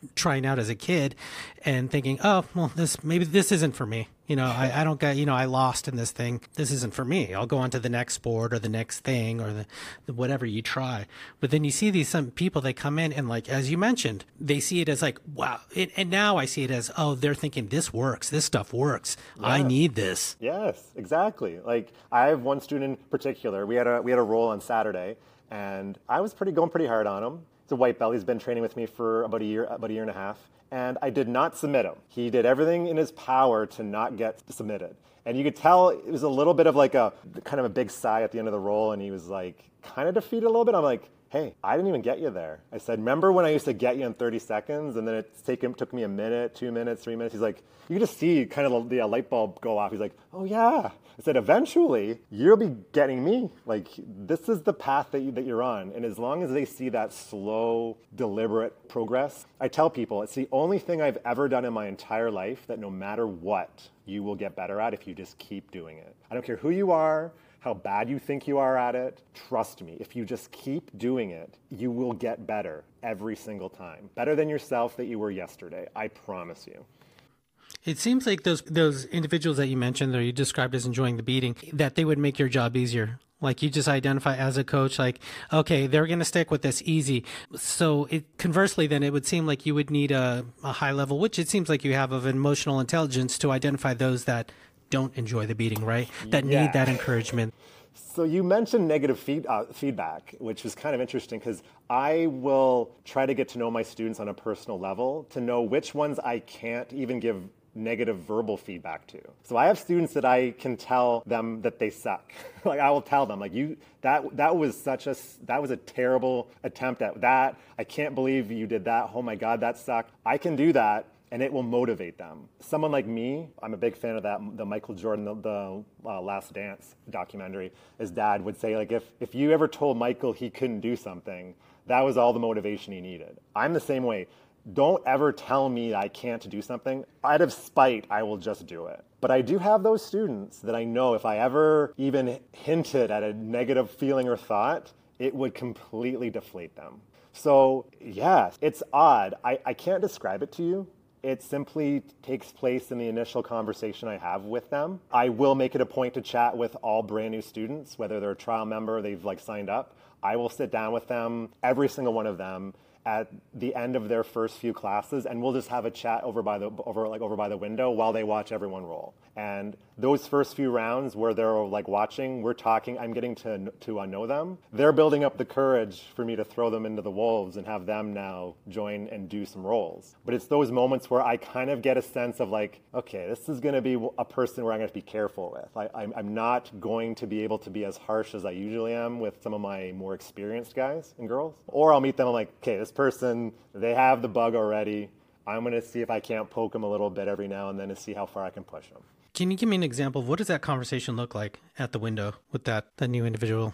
trying out as a kid and thinking, oh, well, this maybe this isn't for me. You know, I, I don't get, you know, I lost in this thing. This isn't for me. I'll go on to the next sport or the next thing or the, the whatever you try. But then you see these some people, they come in and like, as you mentioned, they see it as like, wow. It, and now I see it as, oh, they're thinking this works. This stuff works. Yeah. I need this. Yes, exactly. Like I have one student in particular. We had a, we had a role on Saturday and I was pretty going pretty hard on him. It's a white belt. He's been training with me for about a year, about a year and a half. And I did not submit him. He did everything in his power to not get submitted. And you could tell it was a little bit of like a kind of a big sigh at the end of the roll. And he was like kind of defeated a little bit. I'm like, hey, I didn't even get you there. I said, remember when I used to get you in thirty seconds and then it taken, took me a minute, two minutes, three minutes? He's like, you could just see kind of the, the light bulb go off. He's like, oh yeah. I said, eventually you'll be getting me. Like this is the path that, you, that you're on. And as long as they see that slow, deliberate progress, I tell people it's the only thing I've ever done in my entire life that no matter what, you will get better at if you just keep doing it. I don't care who you are, how bad you think you are at it. Trust me, if you just keep doing it, you will get better every single time. Better than yourself that you were yesterday. I promise you. It seems like those those individuals that you mentioned or you described as enjoying the beating, that they would make your job easier. Like you just identify as a coach, like, okay, they're going to stick with this easy. So it, conversely, then it would seem like you would need a, a high level, which it seems like you have, of emotional intelligence to identify those that don't enjoy the beating, right? That yeah. need that encouragement. So you mentioned negative feed, uh, feedback, which is kind of interesting because I will try to get to know my students on a personal level to know which ones I can't even give negative verbal feedback to. So I have students that I can tell them that they suck. Like I will tell them, like you, that that was such a that was a terrible attempt at that. I can't believe you did that. Oh my God, that sucked. I can do that. And it will motivate them. Someone like me, I'm a big fan of that, the Michael Jordan, the, the uh, Last Dance documentary. His dad would say, like, if, if you ever told Michael he couldn't do something, that was all the motivation he needed. I'm the same way. Don't ever tell me I can't do something. Out of spite, I will just do it. But I do have those students that I know if I ever even hinted at a negative feeling or thought, it would completely deflate them. So, yeah, it's odd. I, I can't describe it to you. It simply takes place in the initial conversation I have with them. I will make it a point to chat with all brand new students, whether they're a trial member or they've like signed up. I will sit down with them, every single one of them, at the end of their first few classes, and we'll just have a chat over by the over like over by the window while they watch everyone roll. And those first few rounds where they're like watching, we're talking, I'm getting to to uh, know them. They're building up the courage for me to throw them into the wolves and have them now join and do some rolls. But it's those moments where I kind of get a sense of like, okay, this is going to be a person where I'm going to be careful with. I, I'm, I'm not going to be able to be as harsh as I usually am with some of my more experienced guys and girls. Or I'll meet them, I'm like, okay, this person, they have the bug already. I'm going to see if I can't poke them a little bit every now and then to see how far I can push them. Can you give me an example of what does that conversation look like at the window with that, that new individual?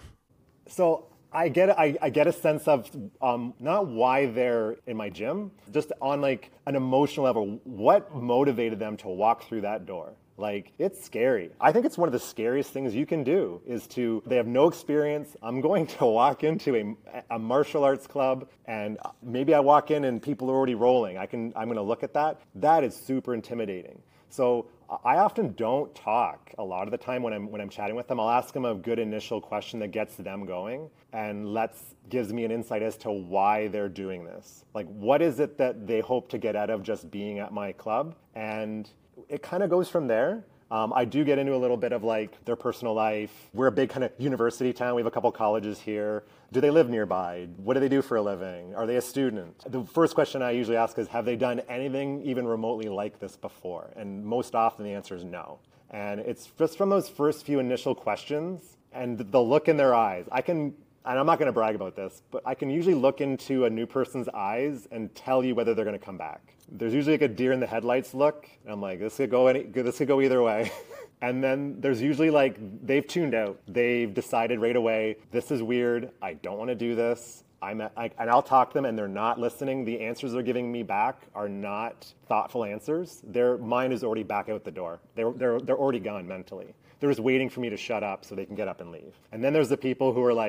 So I get I, I get a sense of um, not why they're in my gym, just on like an emotional level, what motivated them to walk through that door. Like, it's scary. I think it's one of the scariest things you can do is to, they have no experience. I'm going to walk into a, a martial arts club and maybe I walk in and people are already rolling. I can, I'm going to look at that. That is super intimidating. So I often don't talk a lot of the time when I'm when I'm chatting with them. I'll ask them a good initial question that gets them going and lets gives me an insight as to why they're doing this. Like, what is it that they hope to get out of just being at my club? And it kind of goes from there. Um, I do get into a little bit of like their personal life. We're a big kind of university town. We have a couple colleges here. Do they live nearby? What do they do for a living? Are they a student? The first question I usually ask is, have they done anything even remotely like this before? And most often the answer is no. And it's just from those first few initial questions and the look in their eyes. I can, and I'm not going to brag about this, but I can usually look into a new person's eyes and tell you whether they're going to come back. There's usually like a deer in the headlights look. And I'm like, this could go any, this could go either way. And then there's usually like, they've tuned out. They've decided right away, this is weird. I don't want to do this. I'm at, I, and I'll talk to them and they're not listening. The answers they're giving me back are not thoughtful answers. Their mind is already back out the door. They're, they're, they're already gone mentally. They're just waiting for me to shut up so they can get up and leave. And then there's the people who are like,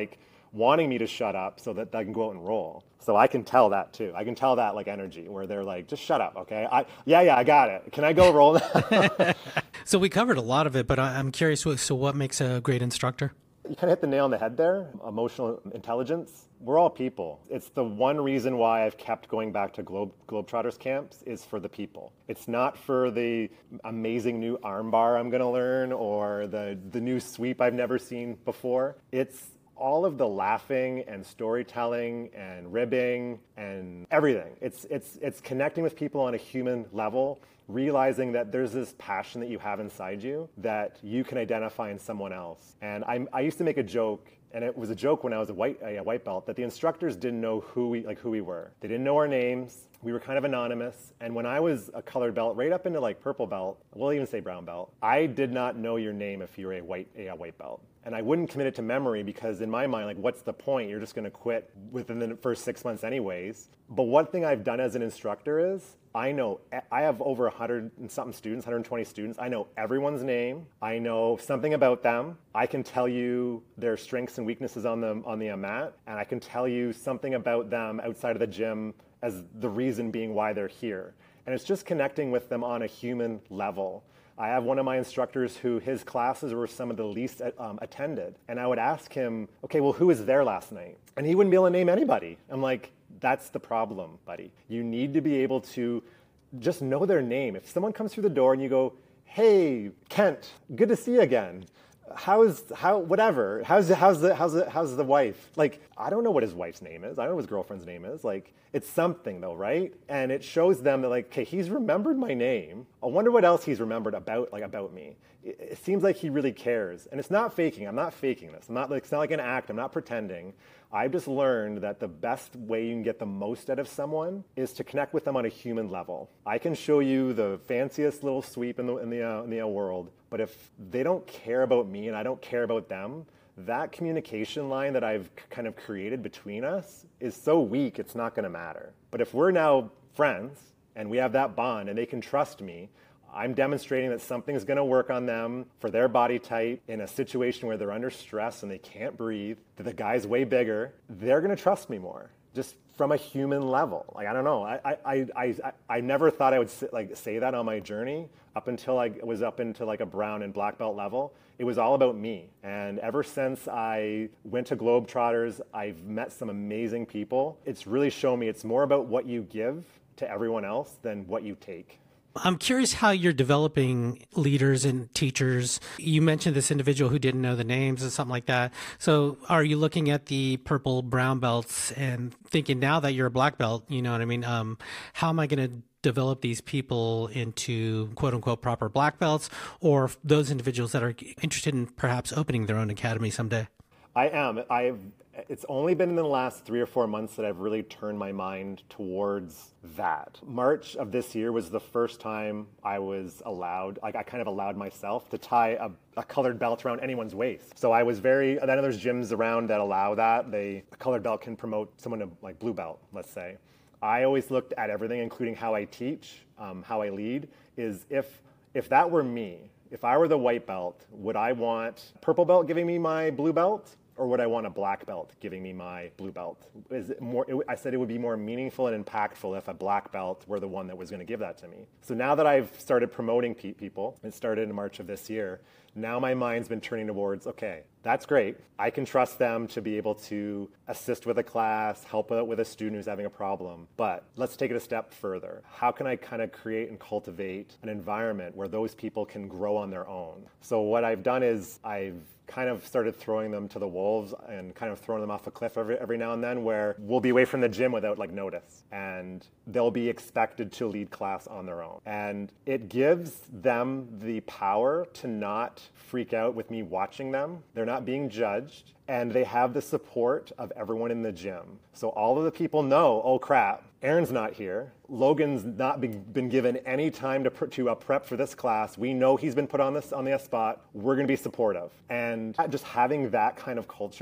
wanting me to shut up so that I can go out and roll. So I can tell that too. I can tell that like energy where they're like, just shut up, okay? I, yeah, yeah, I got it. Can I go roll now? So we covered a lot of it, but I, I'm curious, so what makes a great instructor? You kind of hit the nail on the head there. Emotional intelligence. We're all people. It's the one reason why I've kept going back to Globe Globetrotters camps is for the people. It's not for the amazing new armbar I'm going to learn or the, the new sweep I've never seen before. It's all of the laughing and storytelling and ribbing and everything. It's, it's, it's connecting with people on a human level, realizing that there's this passion that you have inside you that you can identify in someone else. And I, I used to make a joke, and it was a joke when I was a white, a white belt, that the instructors didn't know who we, like who we were. They didn't know our names. We were kind of anonymous. And when I was a colored belt, right up into like purple belt, we'll even say brown belt, I did not know your name if you were a white, a, a white belt. And I wouldn't commit it to memory because in my mind, like, what's the point? You're just going to quit within the first six months anyways. But one thing I've done as an instructor is I know, I have over one hundred and something students, one hundred twenty students. I know everyone's name. I know something about them. I can tell you their strengths and weaknesses on the, on the mat. And I can tell you something about them outside of the gym as the reason being why they're here. And it's just connecting with them on a human level. I have one of my instructors who his classes were some of the least um, attended. And I would ask him, okay, well, who was there last night? And he wouldn't be able to name anybody. I'm like, that's the problem, buddy. You need to be able to just know their name. If someone comes through the door and you go, hey, Kent, good to see you again. How's, how, whatever, how's, how's, the, how's, the, how's the wife? Like, I don't know what his wife's name is. I don't know what his girlfriend's name is. Like, it's something though, right? And it shows them that like, okay, he's remembered my name. I wonder what else he's remembered about, like, about me. It, it seems like he really cares. And it's not faking. I'm not faking this. I'm not, like, it's not like an act. I'm not pretending. I've just learned that the best way you can get the most out of someone is to connect with them on a human level. I can show you the fanciest little sweep in the, in the, uh, in the uh, world, but if they don't care about me and I don't care about them, that communication line that I've kind of created between us is so weak, it's not going to matter. But if we're now friends and we have that bond and they can trust me, I'm demonstrating that something's going to work on them for their body type in a situation where they're under stress and they can't breathe, that the guy's way bigger, they're going to trust me more, just from a human level. Like, I don't know. I I I I, I never thought I would sit, like say that on my journey up until I was up into like a brown and black belt level. It was all about me. And ever since I went to Globetrotters, I've met some amazing people. It's really shown me it's more about what you give to everyone else than what you take. I'm curious how you're developing leaders and teachers. You mentioned this individual who didn't know the names and something like that. So are you looking at the purple brown belts and thinking now that you're a black belt, you know what I mean? Um, how am I going to develop these people into quote unquote proper black belts, or those individuals that are interested in perhaps opening their own academy someday? I am. I've It's only been in the last three or four months that I've really turned my mind towards that. March of this year was the first time I was allowed, like I kind of allowed myself to tie a, a colored belt around anyone's waist. So I was very, I know there's gyms around that allow that. They, a colored belt can promote someone to like blue belt, let's say. I always looked at everything, including how I teach, um, how I lead, is if if that were me, if I were the white belt, would I want purple belt giving me my blue belt? Or would I want a black belt giving me my blue belt? Is it more? It, I said it would be more meaningful and impactful if a black belt were the one that was going to give that to me. So now that I've started promoting pe- people, it started in March of this year, now my mind's been turning towards, okay, that's great. I can trust them to be able to assist with a class, help out with a student who's having a problem. But let's take it a step further. How can I kind of create and cultivate an environment where those people can grow on their own? So what I've done is I've kind of started throwing them to the wolves and kind of throwing them off a cliff every, every now and then, where we'll be away from the gym without like notice, and they'll be expected to lead class on their own. And it gives them the power to not freak out with me watching them. They're not being judged, and they have the support of everyone in the gym. So all of the people know, oh crap, Aaron's not here. Logan's not been, been given any time to, to uh, prep for this class. We know he's been put on this on the spot. We're going to be supportive. And just having that kind of culture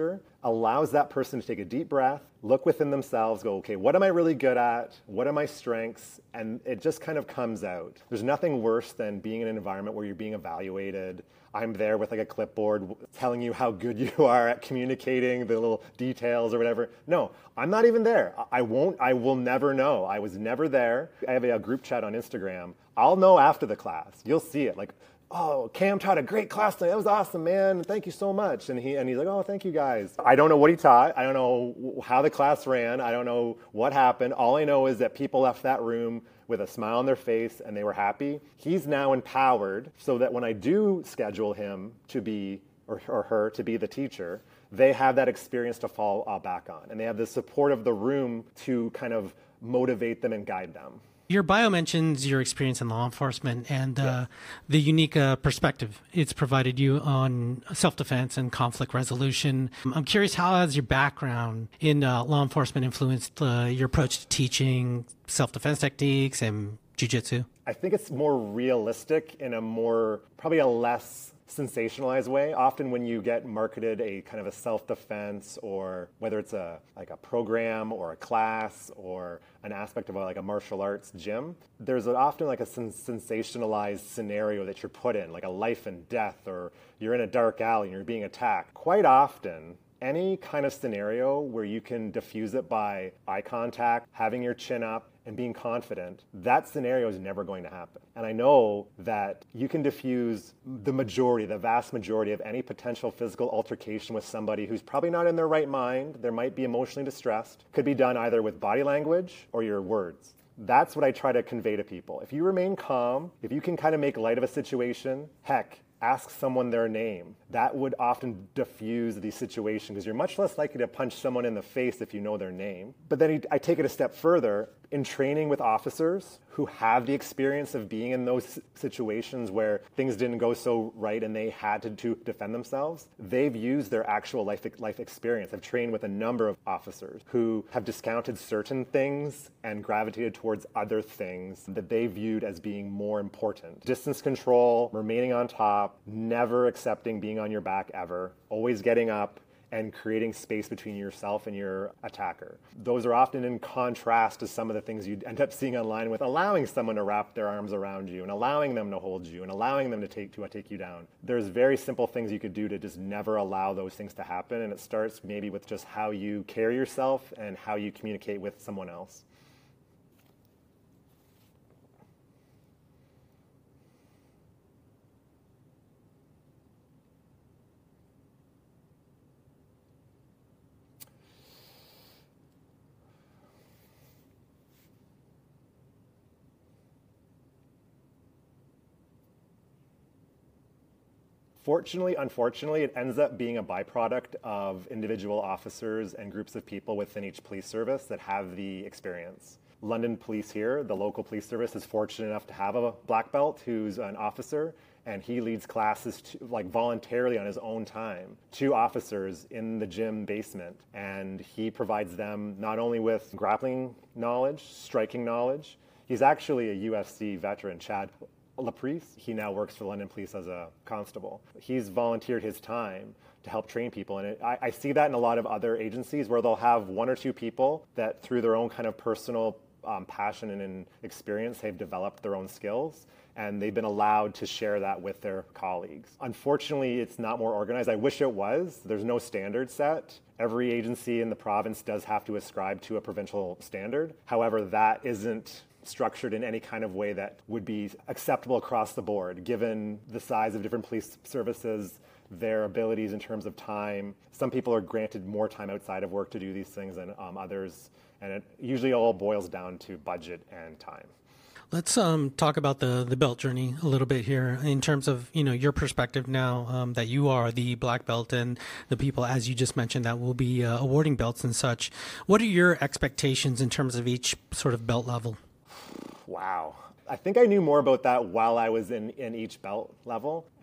allows that person to take a deep breath, look within themselves, go, okay, what am I really good at? What are my strengths? And it just kind of comes out. There's nothing worse than being in an environment where you're being evaluated. I'm there with like a clipboard telling you how good you are at communicating the little details or whatever. No, I'm not even there. I won't, I will never know. I was never there. I have a group chat on Instagram. I'll know after the class. You'll see it. Like, oh, Cam taught a great class tonight. That was awesome, man. Thank you so much. And he and he's like, oh, thank you guys. I don't know what he taught. I don't know how the class ran. I don't know what happened. All I know is that people left that room with a smile on their face and they were happy. He's now empowered so that when I do schedule him to be, or, or her to be the teacher, they have that experience to fall uh, back on. And they have the support of the room to kind of motivate them and guide them. Your bio mentions your experience in law enforcement and uh, yeah. the unique uh, perspective it's provided you on self-defense and conflict resolution. I'm curious, how has your background in uh, law enforcement influenced uh, your approach to teaching self-defense techniques and jiu-jitsu? I think it's more realistic in a more, probably a less sensationalized way. Often when you get marketed a kind of a self-defense, or whether it's a like a program or a class or an aspect of a, like a martial arts gym, there's often like a sens- sensationalized scenario that you're put in, like a life and death, or you're in a dark alley and you're being attacked. Quite often, any kind of scenario where you can diffuse it by eye contact, having your chin up, and being confident, that scenario is never going to happen. And I know that you can diffuse the majority, the vast majority of any potential physical altercation with somebody who's probably not in their right mind, they might be emotionally distressed, could be done either with body language or your words. That's what I try to convey to people. If you remain calm, if you can kind of make light of a situation, heck, ask someone their name. That would often diffuse the situation because you're much less likely to punch someone in the face if you know their name. But then I take it a step further. In training with officers who have the experience of being in those situations where things didn't go so right and they had to, to defend themselves, they've used their actual life, life experience. I've trained with a number of officers who have discounted certain things and gravitated towards other things that they viewed as being more important. Distance control, remaining on top, never accepting being on your back ever, always getting up, and creating space between yourself and your attacker. Those are often in contrast to some of the things you end up seeing online with allowing someone to wrap their arms around you and allowing them to hold you and allowing them to take to uh, take you down. There's very simple things you could do to just never allow those things to happen, and it starts maybe with just how you carry yourself and how you communicate with someone else. Fortunately, unfortunately, it ends up being a byproduct of individual officers and groups of people within each police service that have the experience. London Police here, the local police service, is fortunate enough to have a black belt who's an officer, and he leads classes to, like voluntarily on his own time to officers in the gym basement, and he provides them not only with grappling knowledge, striking knowledge. He's actually a U F C veteran, Chad Laprise. He now works for London Police as a constable. He's volunteered his time to help train people. And it, I, I see that in a lot of other agencies where they'll have one or two people that through their own kind of personal um, passion and, and experience, they've developed their own skills and they've been allowed to share that with their colleagues. Unfortunately, it's not more organized. I wish it was. There's no standard set. Every agency in the province does have to ascribe to a provincial standard. However, that isn't structured in any kind of way that would be acceptable across the board, given the size of different police services, their abilities in terms of time. Some people are granted more time outside of work to do these things than um, others, and it usually all boils down to budget and time. Let's um, talk about the, the belt journey a little bit here in terms of, you know, your perspective now um, that you are the black belt and the people, as you just mentioned, that will be uh, awarding belts and such. What are your expectations in terms of each sort of belt level? Wow. I think I knew more about that while I was in, in each belt level.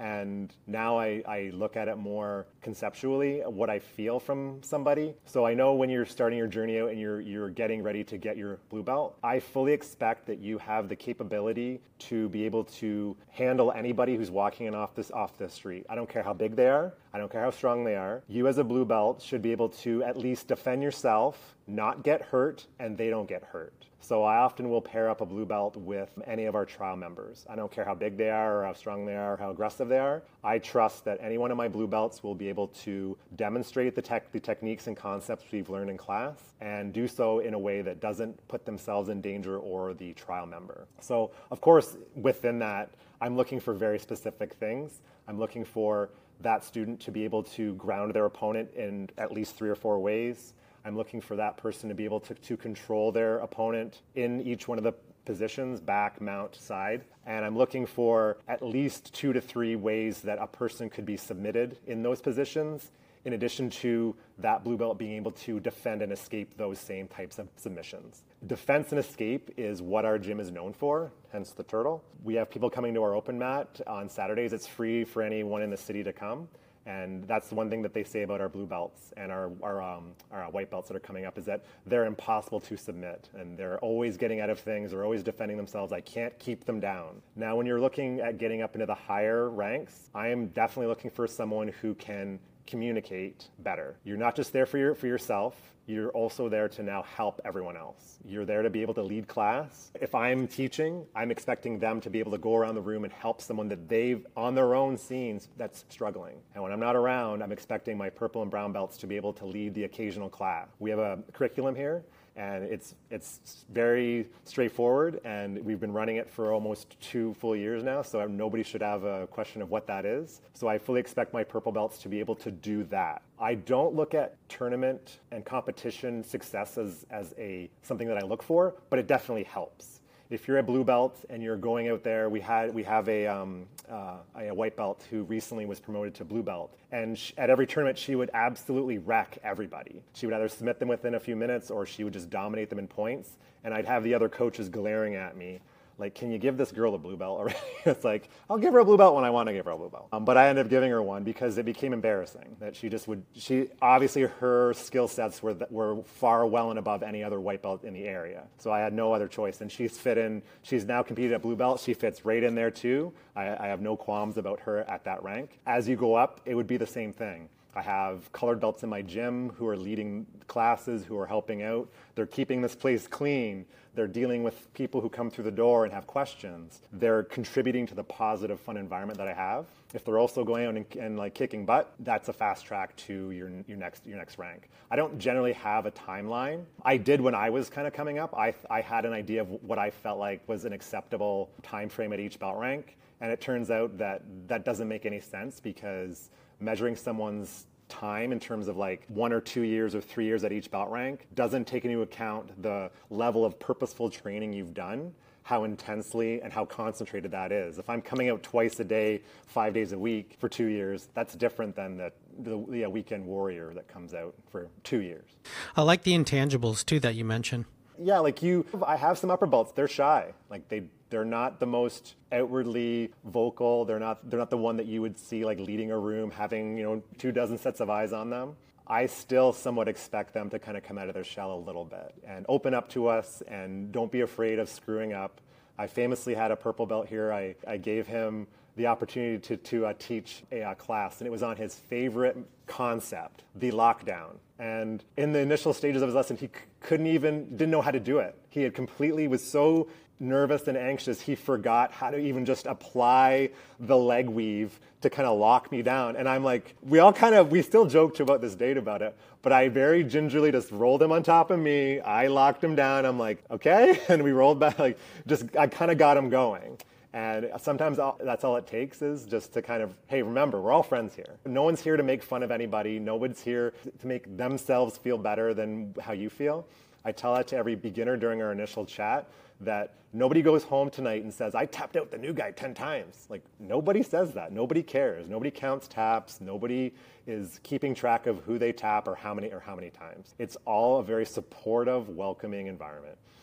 And now I, I look at it more conceptually, what I feel from somebody. So I know when you're starting your journey out and you're, you're getting ready to get your blue belt, I fully expect that you have the capability to be able to handle anybody who's walking in off this off the street. I don't care how big they are. I don't care how strong they are. You as a blue belt should be able to at least defend yourself, not get hurt, and they don't get hurt. So I often will pair up a blue belt with any of our trial members. I don't care how big they are or how strong they are or how aggressive they are. I trust that any one of my blue belts will be able to demonstrate the, tech, the techniques and concepts we've learned in class and do so in a way that doesn't put themselves in danger or the trial member. So of course, within that, I'm looking for very specific things. I'm looking for that student to be able to ground their opponent in at least three or four ways. I'm looking for that person to be able to, to control their opponent in each one of the positions, back, mount, side. And I'm looking for at least two to three ways that a person could be submitted in those positions, in addition to that blue belt being able to defend and escape those same types of submissions. Defense and escape is what our gym is known for, hence the turtle. We have people coming to our open mat on Saturdays. It's free for anyone in the city to come. And that's the one thing that they say about our blue belts and our, our, um, our white belts that are coming up is that they're impossible to submit. And they're always getting out of things. They're always defending themselves. I can't keep them down. Now, when you're looking at getting up into the higher ranks, I am definitely looking for someone who can communicate better. You're not just there for your for yourself. You're also there to now help everyone else. You're there to be able to lead class. If I'm teaching, I'm expecting them to be able to go around the room and help someone that they've, on their own scenes, that's struggling. And when I'm not around, I'm expecting my purple and brown belts to be able to lead the occasional class. We have a curriculum here, and it's it's very straightforward, and we've been running it for almost two full years now, so nobody should have a question of what that is. So I fully expect my purple belts to be able to do that. I don't look at tournament and competition success as, as a something that I look for, but it definitely helps. If you're a blue belt and you're going out there, we had we have a, um, uh, a white belt who recently was promoted to blue belt. And she, at every tournament, she would absolutely wreck everybody. She would either submit them within a few minutes or she would just dominate them in points. And I'd have the other coaches glaring at me like, can you give this girl a blue belt already? It's like, I'll give her a blue belt when I want to give her a blue belt. Um, but I ended up giving her one because it became embarrassing that she just would, she, obviously her skill sets were, were far well and above any other white belt in the area. So I had no other choice. And she's fit in, she's now competed at blue belt. She fits right in there too. I, I have no qualms about her at that rank. As you go up, it would be the same thing. I have colored belts in my gym who are leading classes, who are helping out. They're keeping this place clean. They're dealing with people who come through the door and have questions. They're contributing to the positive, fun environment that I have. If they're also going out and, and like kicking butt, that's a fast track to your, your next your next rank. I don't generally have a timeline. I did when I was kind of coming up. I I had an idea of what I felt like was an acceptable time frame at each belt rank, and it turns out that that doesn't make any sense because measuring someone's time in terms of like one or two years or three years at each belt rank doesn't take into account the level of purposeful training you've done, how intensely and how concentrated that is. If I'm coming out twice a day, five days a week for two years, that's different than the, the, the weekend warrior that comes out for two years. I like the intangibles too that you mentioned. Yeah, like you, I have some upper belts. They're shy. Like they, they're not the most outwardly vocal. They're not, they're not the one that you would see like leading a room, having, you know, two dozen sets of eyes on them. I still somewhat expect them to kind of come out of their shell a little bit and open up to us and don't be afraid of screwing up. I famously had a purple belt here. I, I gave him the opportunity to, to uh, teach a uh, class, and it was on his favorite concept, the lockdown. And in the initial stages of his lesson, he c- couldn't even, didn't know how to do it. He had completely, was so nervous and anxious, he forgot how to even just apply the leg weave to kind of lock me down. And I'm like, we all kind of, we still joked about this date about it, but I very gingerly just rolled him on top of me. I locked him down. I'm like, okay. And we rolled back, like, just, I kind of got him going. And sometimes all, that's all it takes is just to kind of, hey, remember, we're all friends here. No one's here to make fun of anybody. No one's here to make themselves feel better than how you feel. I tell that to every beginner during our initial chat, that nobody goes home tonight and says, I tapped out the new guy ten times. Like, nobody says that. Nobody cares. Nobody counts taps. Nobody is keeping track of who they tap or how many or how many times. It's all a very supportive, welcoming environment.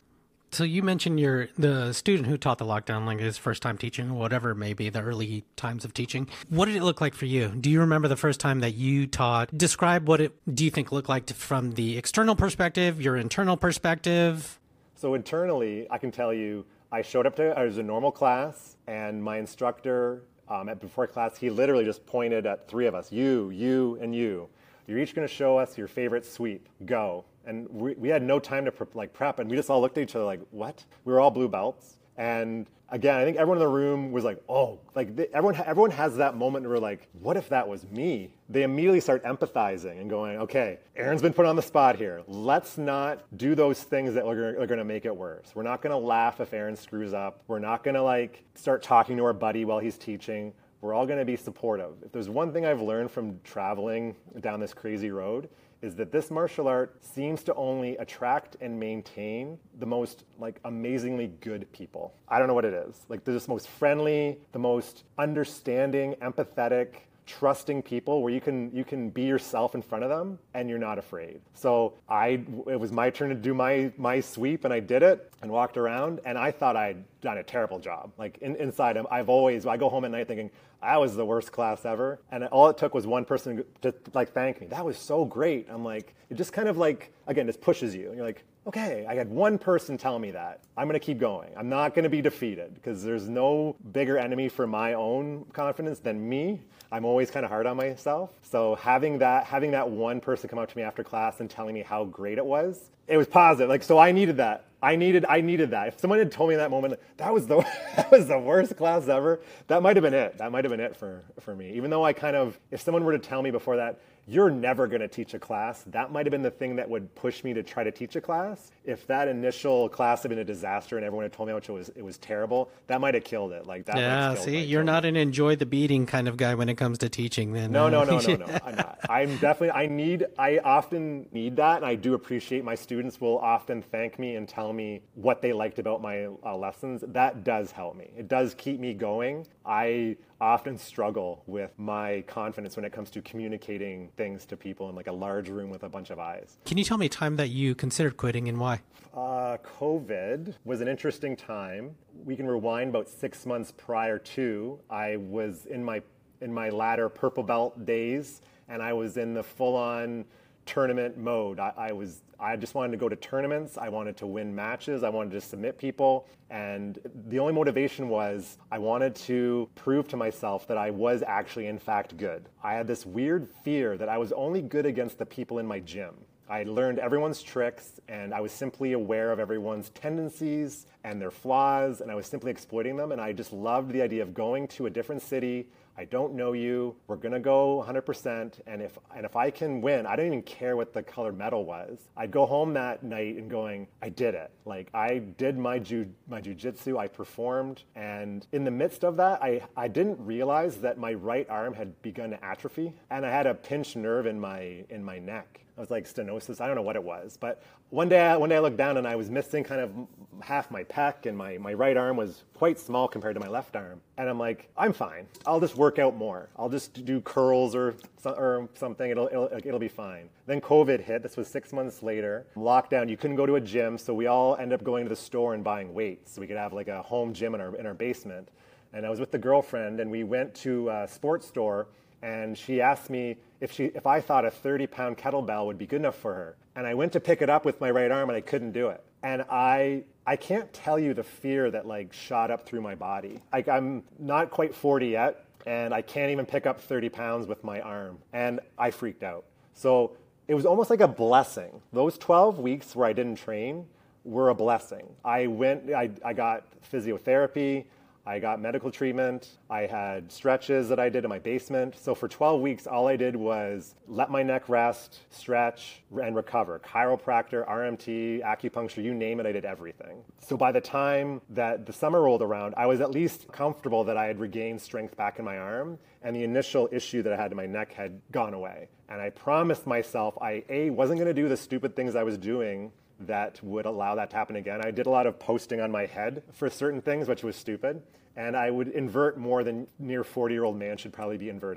So you mentioned you're the student who taught the lockdown language his first time teaching, whatever it may be, the early times of teaching. What did it look like for you? Do you remember the first time that you taught? Describe what it do you think looked like from the external perspective, your internal perspective? So internally, I can tell you, I showed up to, I was a normal class, and my instructor, um, at before class, he literally just pointed at three of us, you, you, and you. You're each going to show us your favorite sweep. Go. And we, we had no time to pre- like prep, and we just all looked at each other like, what? We were all blue belts. And again, I think everyone in the room was like, oh, like they, everyone, everyone has that moment where like, what if that was me? They immediately start empathizing and going, okay, Aaron's been put on the spot here. Let's not do those things that are going to make it worse. We're not going to laugh if Aaron screws up. We're not going to like start talking to our buddy while he's teaching. We're all going to be supportive. If there's one thing I've learned from traveling down this crazy road, is that this martial art seems to only attract and maintain the most like amazingly good people. I don't know what it is. Like they're just most friendly, the most understanding, empathetic, trusting people where you can you can be yourself in front of them and you're not afraid. So I it was my turn to do my my sweep, and I did it and walked around, and I thought I'd done a terrible job. Like in, inside I've always I go home at night thinking I was the worst class ever, and all it took was one person to like thank me. That was so great. I'm like, it just kind of like, again, just pushes you, and you're like, okay, I had one person tell me that. I'm going to keep going. I'm not going to be defeated, because there's no bigger enemy for my own confidence than me. I'm always kind of hard on myself. So having that having that one person come up to me after class and telling me how great it was, it was positive. Like, so I needed that. I needed I needed that. If someone had told me in that moment, that was the that was the worst class ever, that might have been it. That might have been it for, for me. Even though I kind of, if someone were to tell me before that, you're never going to teach a class, that might have been the thing that would push me to try to teach a class. If that initial class had been a disaster and everyone had told me how much it was it was terrible, that might have killed it. Like that. Yeah, see, you're not an enjoy the beating kind of guy when it comes to teaching. Then no, uh, no, no, no, no. I'm not. I'm definitely. I need. I often need that, and I do appreciate my students will often thank me and tell me what they liked about my uh, lessons. That does help me. It does keep me going. I often struggle with my confidence when it comes to communicating things to people in like a large room with a bunch of eyes. Can you tell me a time that you considered quitting and why? Uh, COVID was an interesting time. We can rewind about six months prior to. I was in my in my latter purple belt days, and I was in the full-on tournament mode. I, I was I just wanted to go to tournaments. I wanted to win matches. I wanted to submit people. And the only motivation was I wanted to prove to myself that I was actually, in fact, good. I had this weird fear that I was only good against the people in my gym. I learned everyone's tricks, and I was simply aware of everyone's tendencies and their flaws, and I was simply exploiting them. And I just loved the idea of going to a different city. I don't know you. We're going to go one hundred percent. And if and if I can win, I don't even care what the color medal was. I'd go home that night and going, I did it. Like, I did my ju my jujitsu. I performed. And in the midst of that, I, I didn't realize that my right arm had begun to atrophy. And I had a pinched nerve in my in my neck. It was like stenosis. I don't know what it was. But one day, I, one day I looked down and I was missing kind of half my pec, and my, my right arm was quite small compared to my left arm. And I'm like, I'm fine. I'll just work out more. I'll just do curls or, or something. It'll, it'll, it'll be fine. Then COVID hit. This was six months later. Lockdown. You couldn't go to a gym. So we all ended up going to the store and buying weights. So we could have like a home gym in our, in our basement. And I was with the girlfriend, and we went to a sports store, and she asked me if she if I thought a thirty pound kettlebell would be good enough for her. And I went to pick it up with my right arm, and I couldn't do it. And I I can't tell you the fear that like shot up through my body. Like, I'm not quite forty yet, and I can't even pick up thirty pounds with my arm. And I freaked out. So it was almost like a blessing. Those twelve weeks where I didn't train were a blessing. I went, I, I got physiotherapy. I got medical treatment. I had stretches that I did in my basement. So for twelve weeks, all I did was let my neck rest, stretch, and recover. Chiropractor, R M T, acupuncture, you name it, I did everything. So by the time that the summer rolled around, I was at least comfortable that I had regained strength back in my arm, and the initial issue that I had in my neck had gone away. And I promised myself I, A, wasn't going to do the stupid things I was doing that would allow that to happen again. I did a lot of posting on my head for certain things, which was stupid. And I would invert more than near forty-year-old man should probably be inverting.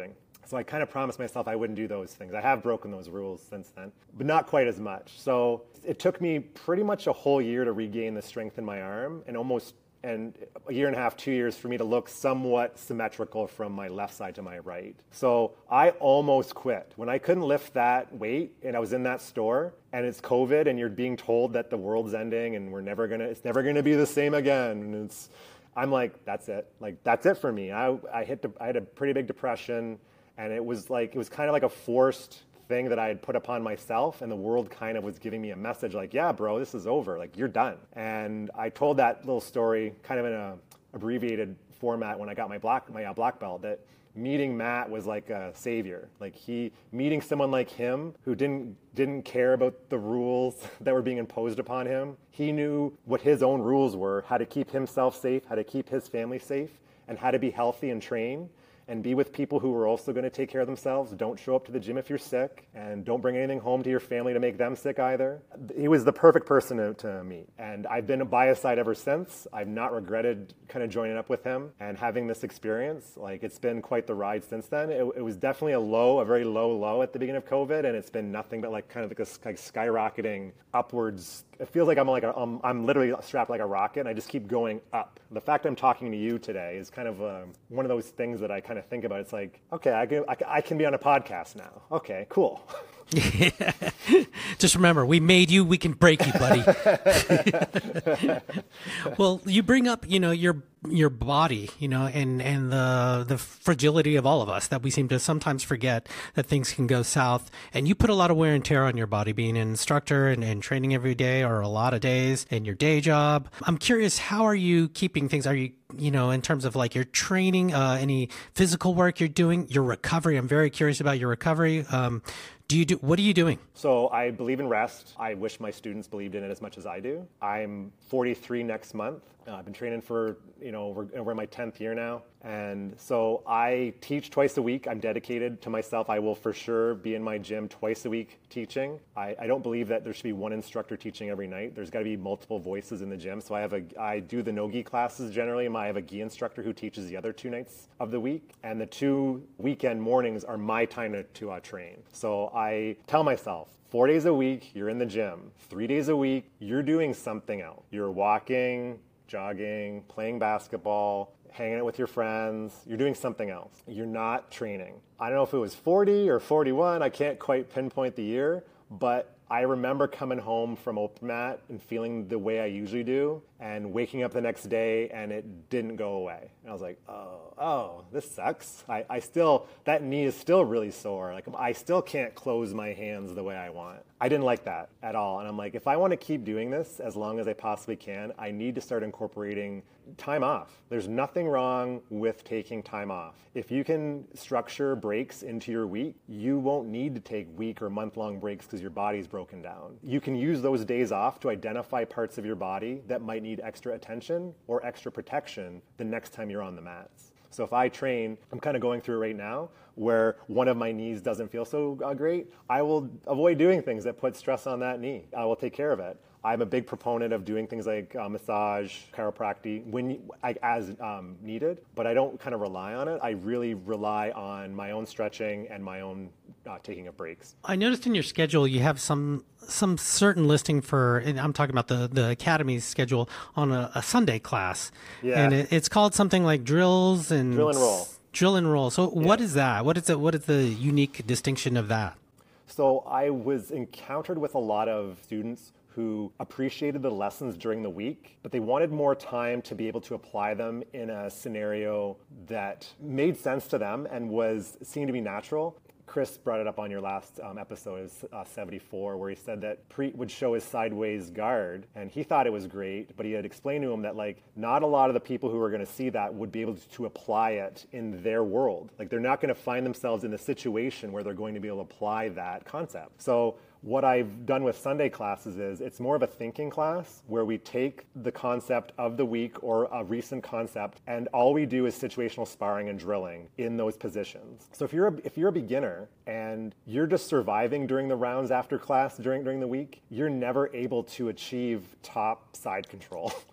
So I kind of promised myself I wouldn't do those things. I have broken those rules since then, but not quite as much. So it took me pretty much a whole year to regain the strength in my arm, and almost and a year and a half, two years for me to look somewhat symmetrical from my left side to my right. So I almost quit. When I couldn't lift that weight and I was in that store and it's COVID and you're being told that the world's ending and we're never gonna, it's never gonna be the same again. And it's, I'm like, that's it. Like, that's it for me. I, I hit, the, I had a pretty big depression, and it was like, it was kind of like a forced thing that I had put upon myself, and the world kind of was giving me a message like, yeah, bro, this is over. Like, you're done. And I told that little story kind of in a abbreviated format when I got my black, my uh, black belt, that meeting Matt was like a savior. Like he, meeting someone like him who didn't, didn't care about the rules that were being imposed upon him. He knew what his own rules were, how to keep himself safe, how to keep his family safe, and how to be healthy and train and be with people who are also going to take care of themselves. Don't show up to the gym if you're sick, and don't bring anything home to your family to make them sick either. He was the perfect person to, to meet, and I've been by his side ever since. I've not regretted kind of joining up with him and having this experience. Like, it's been quite the ride since then. It, it was definitely a low, a very low low at the beginning of COVID, and it's been nothing but like kind of like a like skyrocketing upwards. It feels like I'm like a, um, I'm literally strapped like a rocket, and I just keep going up. The fact I'm talking to you today is kind of um, one of those things that I kind of think about. It's like, okay, I can, I, I can be on a podcast now. Okay, cool. Just remember, we made you, we can break you, buddy. Well, you bring up, you know, your your body, you know, and and the the fragility of all of us, that we seem to sometimes forget that things can go south. And you put a lot of wear and tear on your body, being an instructor and, and training every day, or a lot of days, and your day job. I'm curious, how are you keeping things? Are you, you know, in terms of like your training, uh, any physical work you're doing, your recovery? I'm very curious about your recovery. Um, Do you do, what are you doing? So I believe in rest. I wish my students believed in it as much as I do. I'm forty-three next month. Uh, I've been training for, you know, we're, we're in my tenth year now. And so I teach twice a week. I'm dedicated to myself. I will for sure be in my gym twice a week teaching. I, I don't believe that there should be one instructor teaching every night. There's got to be multiple voices in the gym. So I have a, I do the no-gi classes generally. I have a gi instructor who teaches the other two nights of the week. And the two weekend mornings are my time to, to uh, train. So I tell myself, four days a week, you're in the gym. Three days a week, you're doing something else. You're walking, jogging, playing basketball, hanging out with your friends. You're doing something else. You're not training. I don't know if it was forty or forty-one. I can't quite pinpoint the year, but I remember coming home from open mat and feeling the way I usually do, and waking up the next day and it didn't go away. And I was like, oh, oh, this sucks. I, I still, that knee is still really sore. Like, I still can't close my hands the way I want. I didn't like that at all. And I'm like, if I want to keep doing this as long as I possibly can, I need to start incorporating time off. There's nothing wrong with taking time off. If you can structure breaks into your week, you won't need to take week or month-long breaks because your body's broken down. You can use those days off to identify parts of your body that might need extra attention or extra protection the next time you're on the mats. So if I train, I'm kind of going through it right now, where one of my knees doesn't feel so uh, great, I will avoid doing things that put stress on that knee. I will take care of it. I'm a big proponent of doing things like uh, massage, chiropractic, when I, as um, needed, but I don't kind of rely on it. I really rely on my own stretching and my own uh, taking of breaks. I noticed in your schedule you have some some certain listing for, and I'm talking about the, the Academy's schedule, on a, a Sunday class. Yeah. And it, it's called something like drills and... Drill and roll. Drill and roll. So Yeah. what is that? What is it? What is the unique distinction of that? So I was encountered with a lot of students who appreciated the lessons during the week, but they wanted more time to be able to apply them in a scenario that made sense to them and was seemed to be natural. Chris brought it up on your last um, episode, uh, seventy-four, where he said that Preet would show his sideways guard, and he thought it was great, but he had explained to him that, like, not a lot of the people who were going to see that would be able to apply it in their world. Like, they're not going to find themselves in a situation where they're going to be able to apply that concept. So what I've done with Sunday classes is it's more of a thinking class where we take the concept of the week or a recent concept, and all we do is situational sparring and drilling in those positions. So if you're a, if you're a beginner and you're just surviving during the rounds after class during during the week, you're never able to achieve top side control.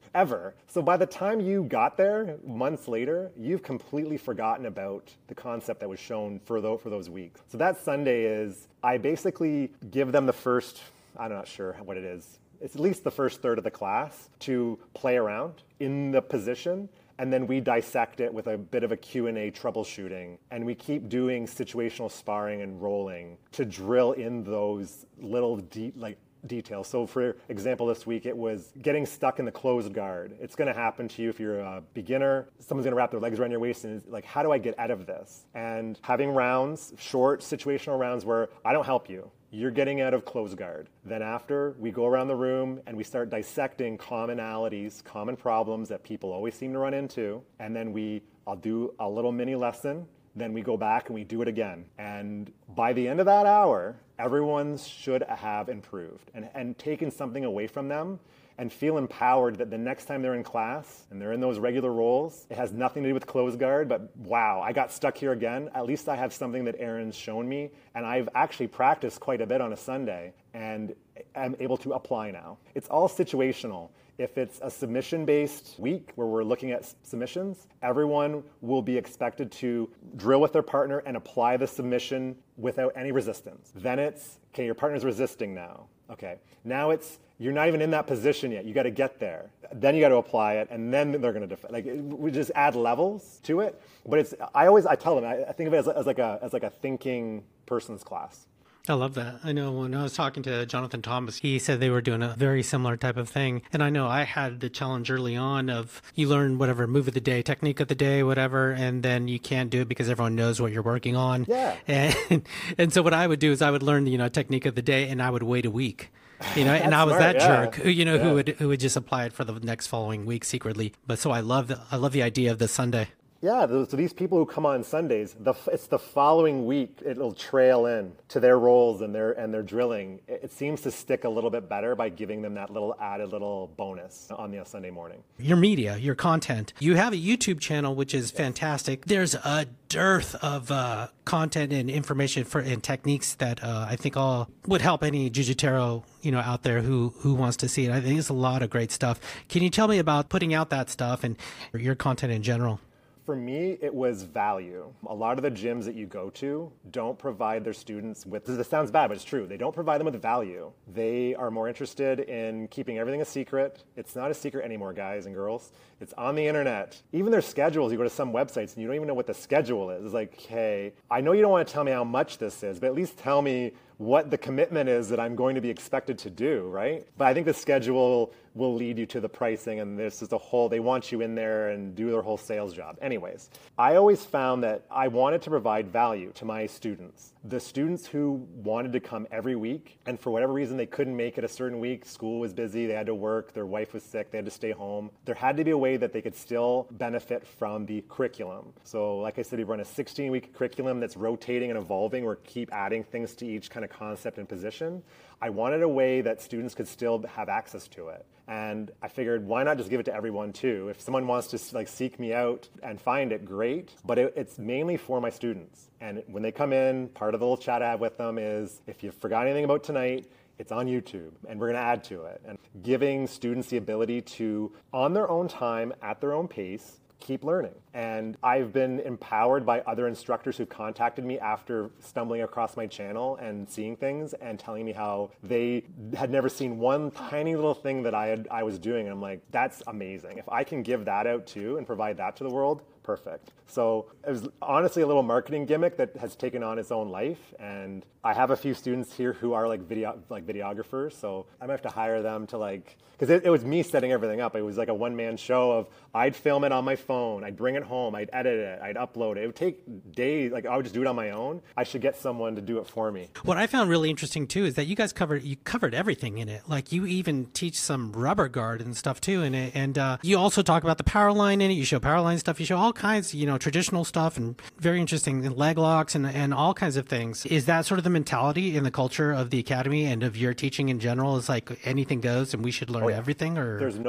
ever. So by the time you got there, months later, you've completely forgotten about the concept that was shown for those, for those weeks. So that Sunday is, I basically give them the first, I'm not sure what it is, it's at least the first third of the class to play around in the position. And then we dissect it with a bit of a Q and A troubleshooting. And we keep doing situational sparring and rolling to drill in those little deep, like, details. So for example, this week it was getting stuck in the closed guard. It's going to happen to you if you're a beginner. Someone's going to wrap their legs around your waist and it's like, how do I get out of this? And having rounds, short situational rounds where I don't help you. You're getting out of closed guard. Then after, we go around the room and we start dissecting commonalities, common problems that people always seem to run into. And then we, I'll do a little mini lesson. Then we go back and we do it again. And by the end of that hour, everyone should have improved and, and taken something away from them and feel empowered that the next time they're in class and they're in those regular roles, it has nothing to do with closed guard, but wow, I got stuck here again. At least I have something that Aaron's shown me. And I've actually practiced quite a bit on a Sunday and I'm able to apply now. It's all situational. If it's a submission-based week where we're looking at submissions, everyone will be expected to drill with their partner and apply the submission without any resistance. Then it's, okay, your partner's resisting now. Okay, now it's, you're not even in that position yet. You got to get there. Then you got to apply it, and then they're going to defend. Like, we just add levels to it. But it's, I always, I tell them, I, I think of it as, as like a, as like a thinking person's class. I love that. I know when I was talking to Jonathan Thomas, he said they were doing a very similar type of thing. And I know I had the challenge early on of you learn whatever move of the day, technique of the day, whatever, and then you can't do it because everyone knows what you're working on. Yeah. And, and so what I would do is I would learn, you know, technique of the day and I would wait a week. You know, and I was smart, that yeah. jerk who, you know, yeah. who would who would just apply it for the next following week secretly. But so I love the, I love the idea of this Sunday. Yeah, so these people who come on Sundays, the, it's the following week it'll trail in to their roles and their and their drilling. It, it seems to stick a little bit better by giving them that little added little bonus on the Sunday morning. Your media, your content. You have a YouTube channel, which is fantastic. There's a dearth of uh, content and information for and techniques that uh, I think all would help any Jiu-Jitsu, you know, out there who who wants to see it. I think it's a lot of great stuff. Can you tell me about putting out that stuff and your content in general? For me, it was value. A lot of the gyms that you go to don't provide their students with, this sounds bad, but it's true. They don't provide them with value. They are more interested in keeping everything a secret. It's not a secret anymore, guys and girls. It's on the internet. Even their schedules, you go to some websites and you don't even know what the schedule is. It's like, hey, I know you don't want to tell me how much this is, but at least tell me what the commitment is that I'm going to be expected to do, right? But I think the schedule will lead you to the pricing, and this is a whole, they want you in there and do their whole sales job. Anyways, I always found that I wanted to provide value to my students. The students who wanted to come every week, and for whatever reason they couldn't make it a certain week, school was busy, they had to work, their wife was sick, they had to stay home. There had to be a way that they could still benefit from the curriculum. So like I said, we run a sixteen-week curriculum that's rotating and evolving. We keep adding things to each kind of concept and position. I wanted a way that students could still have access to it. And I figured, why not just give it to everyone too? If someone wants to like seek me out and find it, great. But it, it's mainly for my students. And when they come in, part of the little chat I have with them is, if you forgot anything about tonight, it's on YouTube, and we're going to add to it. And giving students the ability to, on their own time, at their own pace, keep learning. And I've been empowered by other instructors who contacted me after stumbling across my channel and seeing things and telling me how they had never seen one tiny little thing that I had I was doing. And I'm like, that's amazing. If I can give that out too and provide that to the world, perfect. So it was honestly a little marketing gimmick that has taken on its own life. And I have a few students here who are like video like videographers. So I might have to hire them to like, because it, it was me setting everything up. It was like a one-man show of, I'd film it on my phone, I'd bring it home, I'd edit it, I'd upload it. It would take days. Like I would just do it on my own. I should get someone to do it for me. What I found really interesting too is that you guys covered you covered everything in it. Like you even teach some rubber guard and stuff too in it, and uh, you also talk about the power line in it. You show power line stuff. You show all kinds, you know, traditional stuff and very interesting leg locks and and all kinds of things. Is that sort of the mentality in the culture of the academy and of your teaching in general? Is like anything goes and we should learn Oh, yeah. everything? Or there's no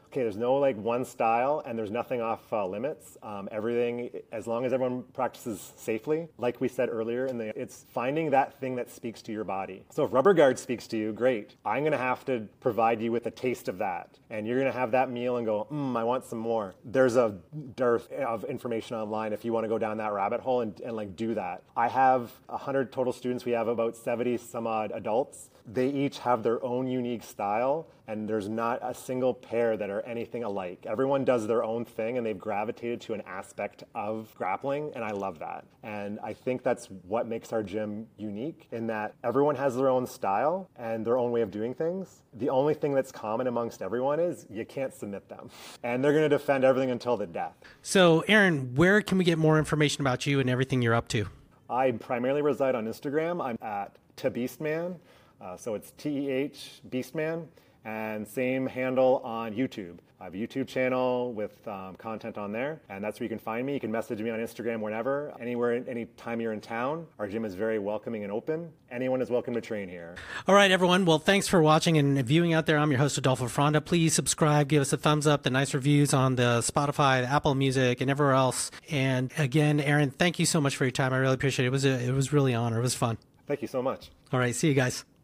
okay, there's no like one style and there's nothing off uh, limits. Um, everything, as long as everyone practices safely, like we said earlier, in the, it's finding that thing that speaks to your body. So if rubber guard speaks to you, great. I'm gonna have to provide you with a taste of that. And you're gonna have that meal and go, mm, I want some more. There's a dearth of information online if you wanna go down that rabbit hole and, and like do that. I have one hundred total students. We have about seventy some odd adults. They each have their own unique style, and there's not a single pair that are anything alike. Everyone does their own thing, and they've gravitated to an aspect of grappling, and I love that. And I think that's what makes our gym unique, in that everyone has their own style and their own way of doing things. The only thing that's common amongst everyone is you can't submit them. And they're gonna defend everything until the death. So, Aaron, where can we get more information about you and everything you're up to? I primarily reside on Instagram. I'm at TehBeastman. Uh, so it's T E H Beastman, and same handle on YouTube. I have a YouTube channel with um, content on there, and that's where you can find me. You can message me on Instagram whenever, anywhere, any time you're in town. Our gym is very welcoming and open. Anyone is welcome to train here. All right, everyone. Well, thanks for watching and viewing out there. I'm your host, Adolfo Fronda. Please subscribe, give us a thumbs up, the nice reviews on the Spotify, the Apple Music, and everywhere else. And again, Aaron, thank you so much for your time. I really appreciate it. It was a, it was really an honor. It was fun. Thank you so much. All right, see you guys.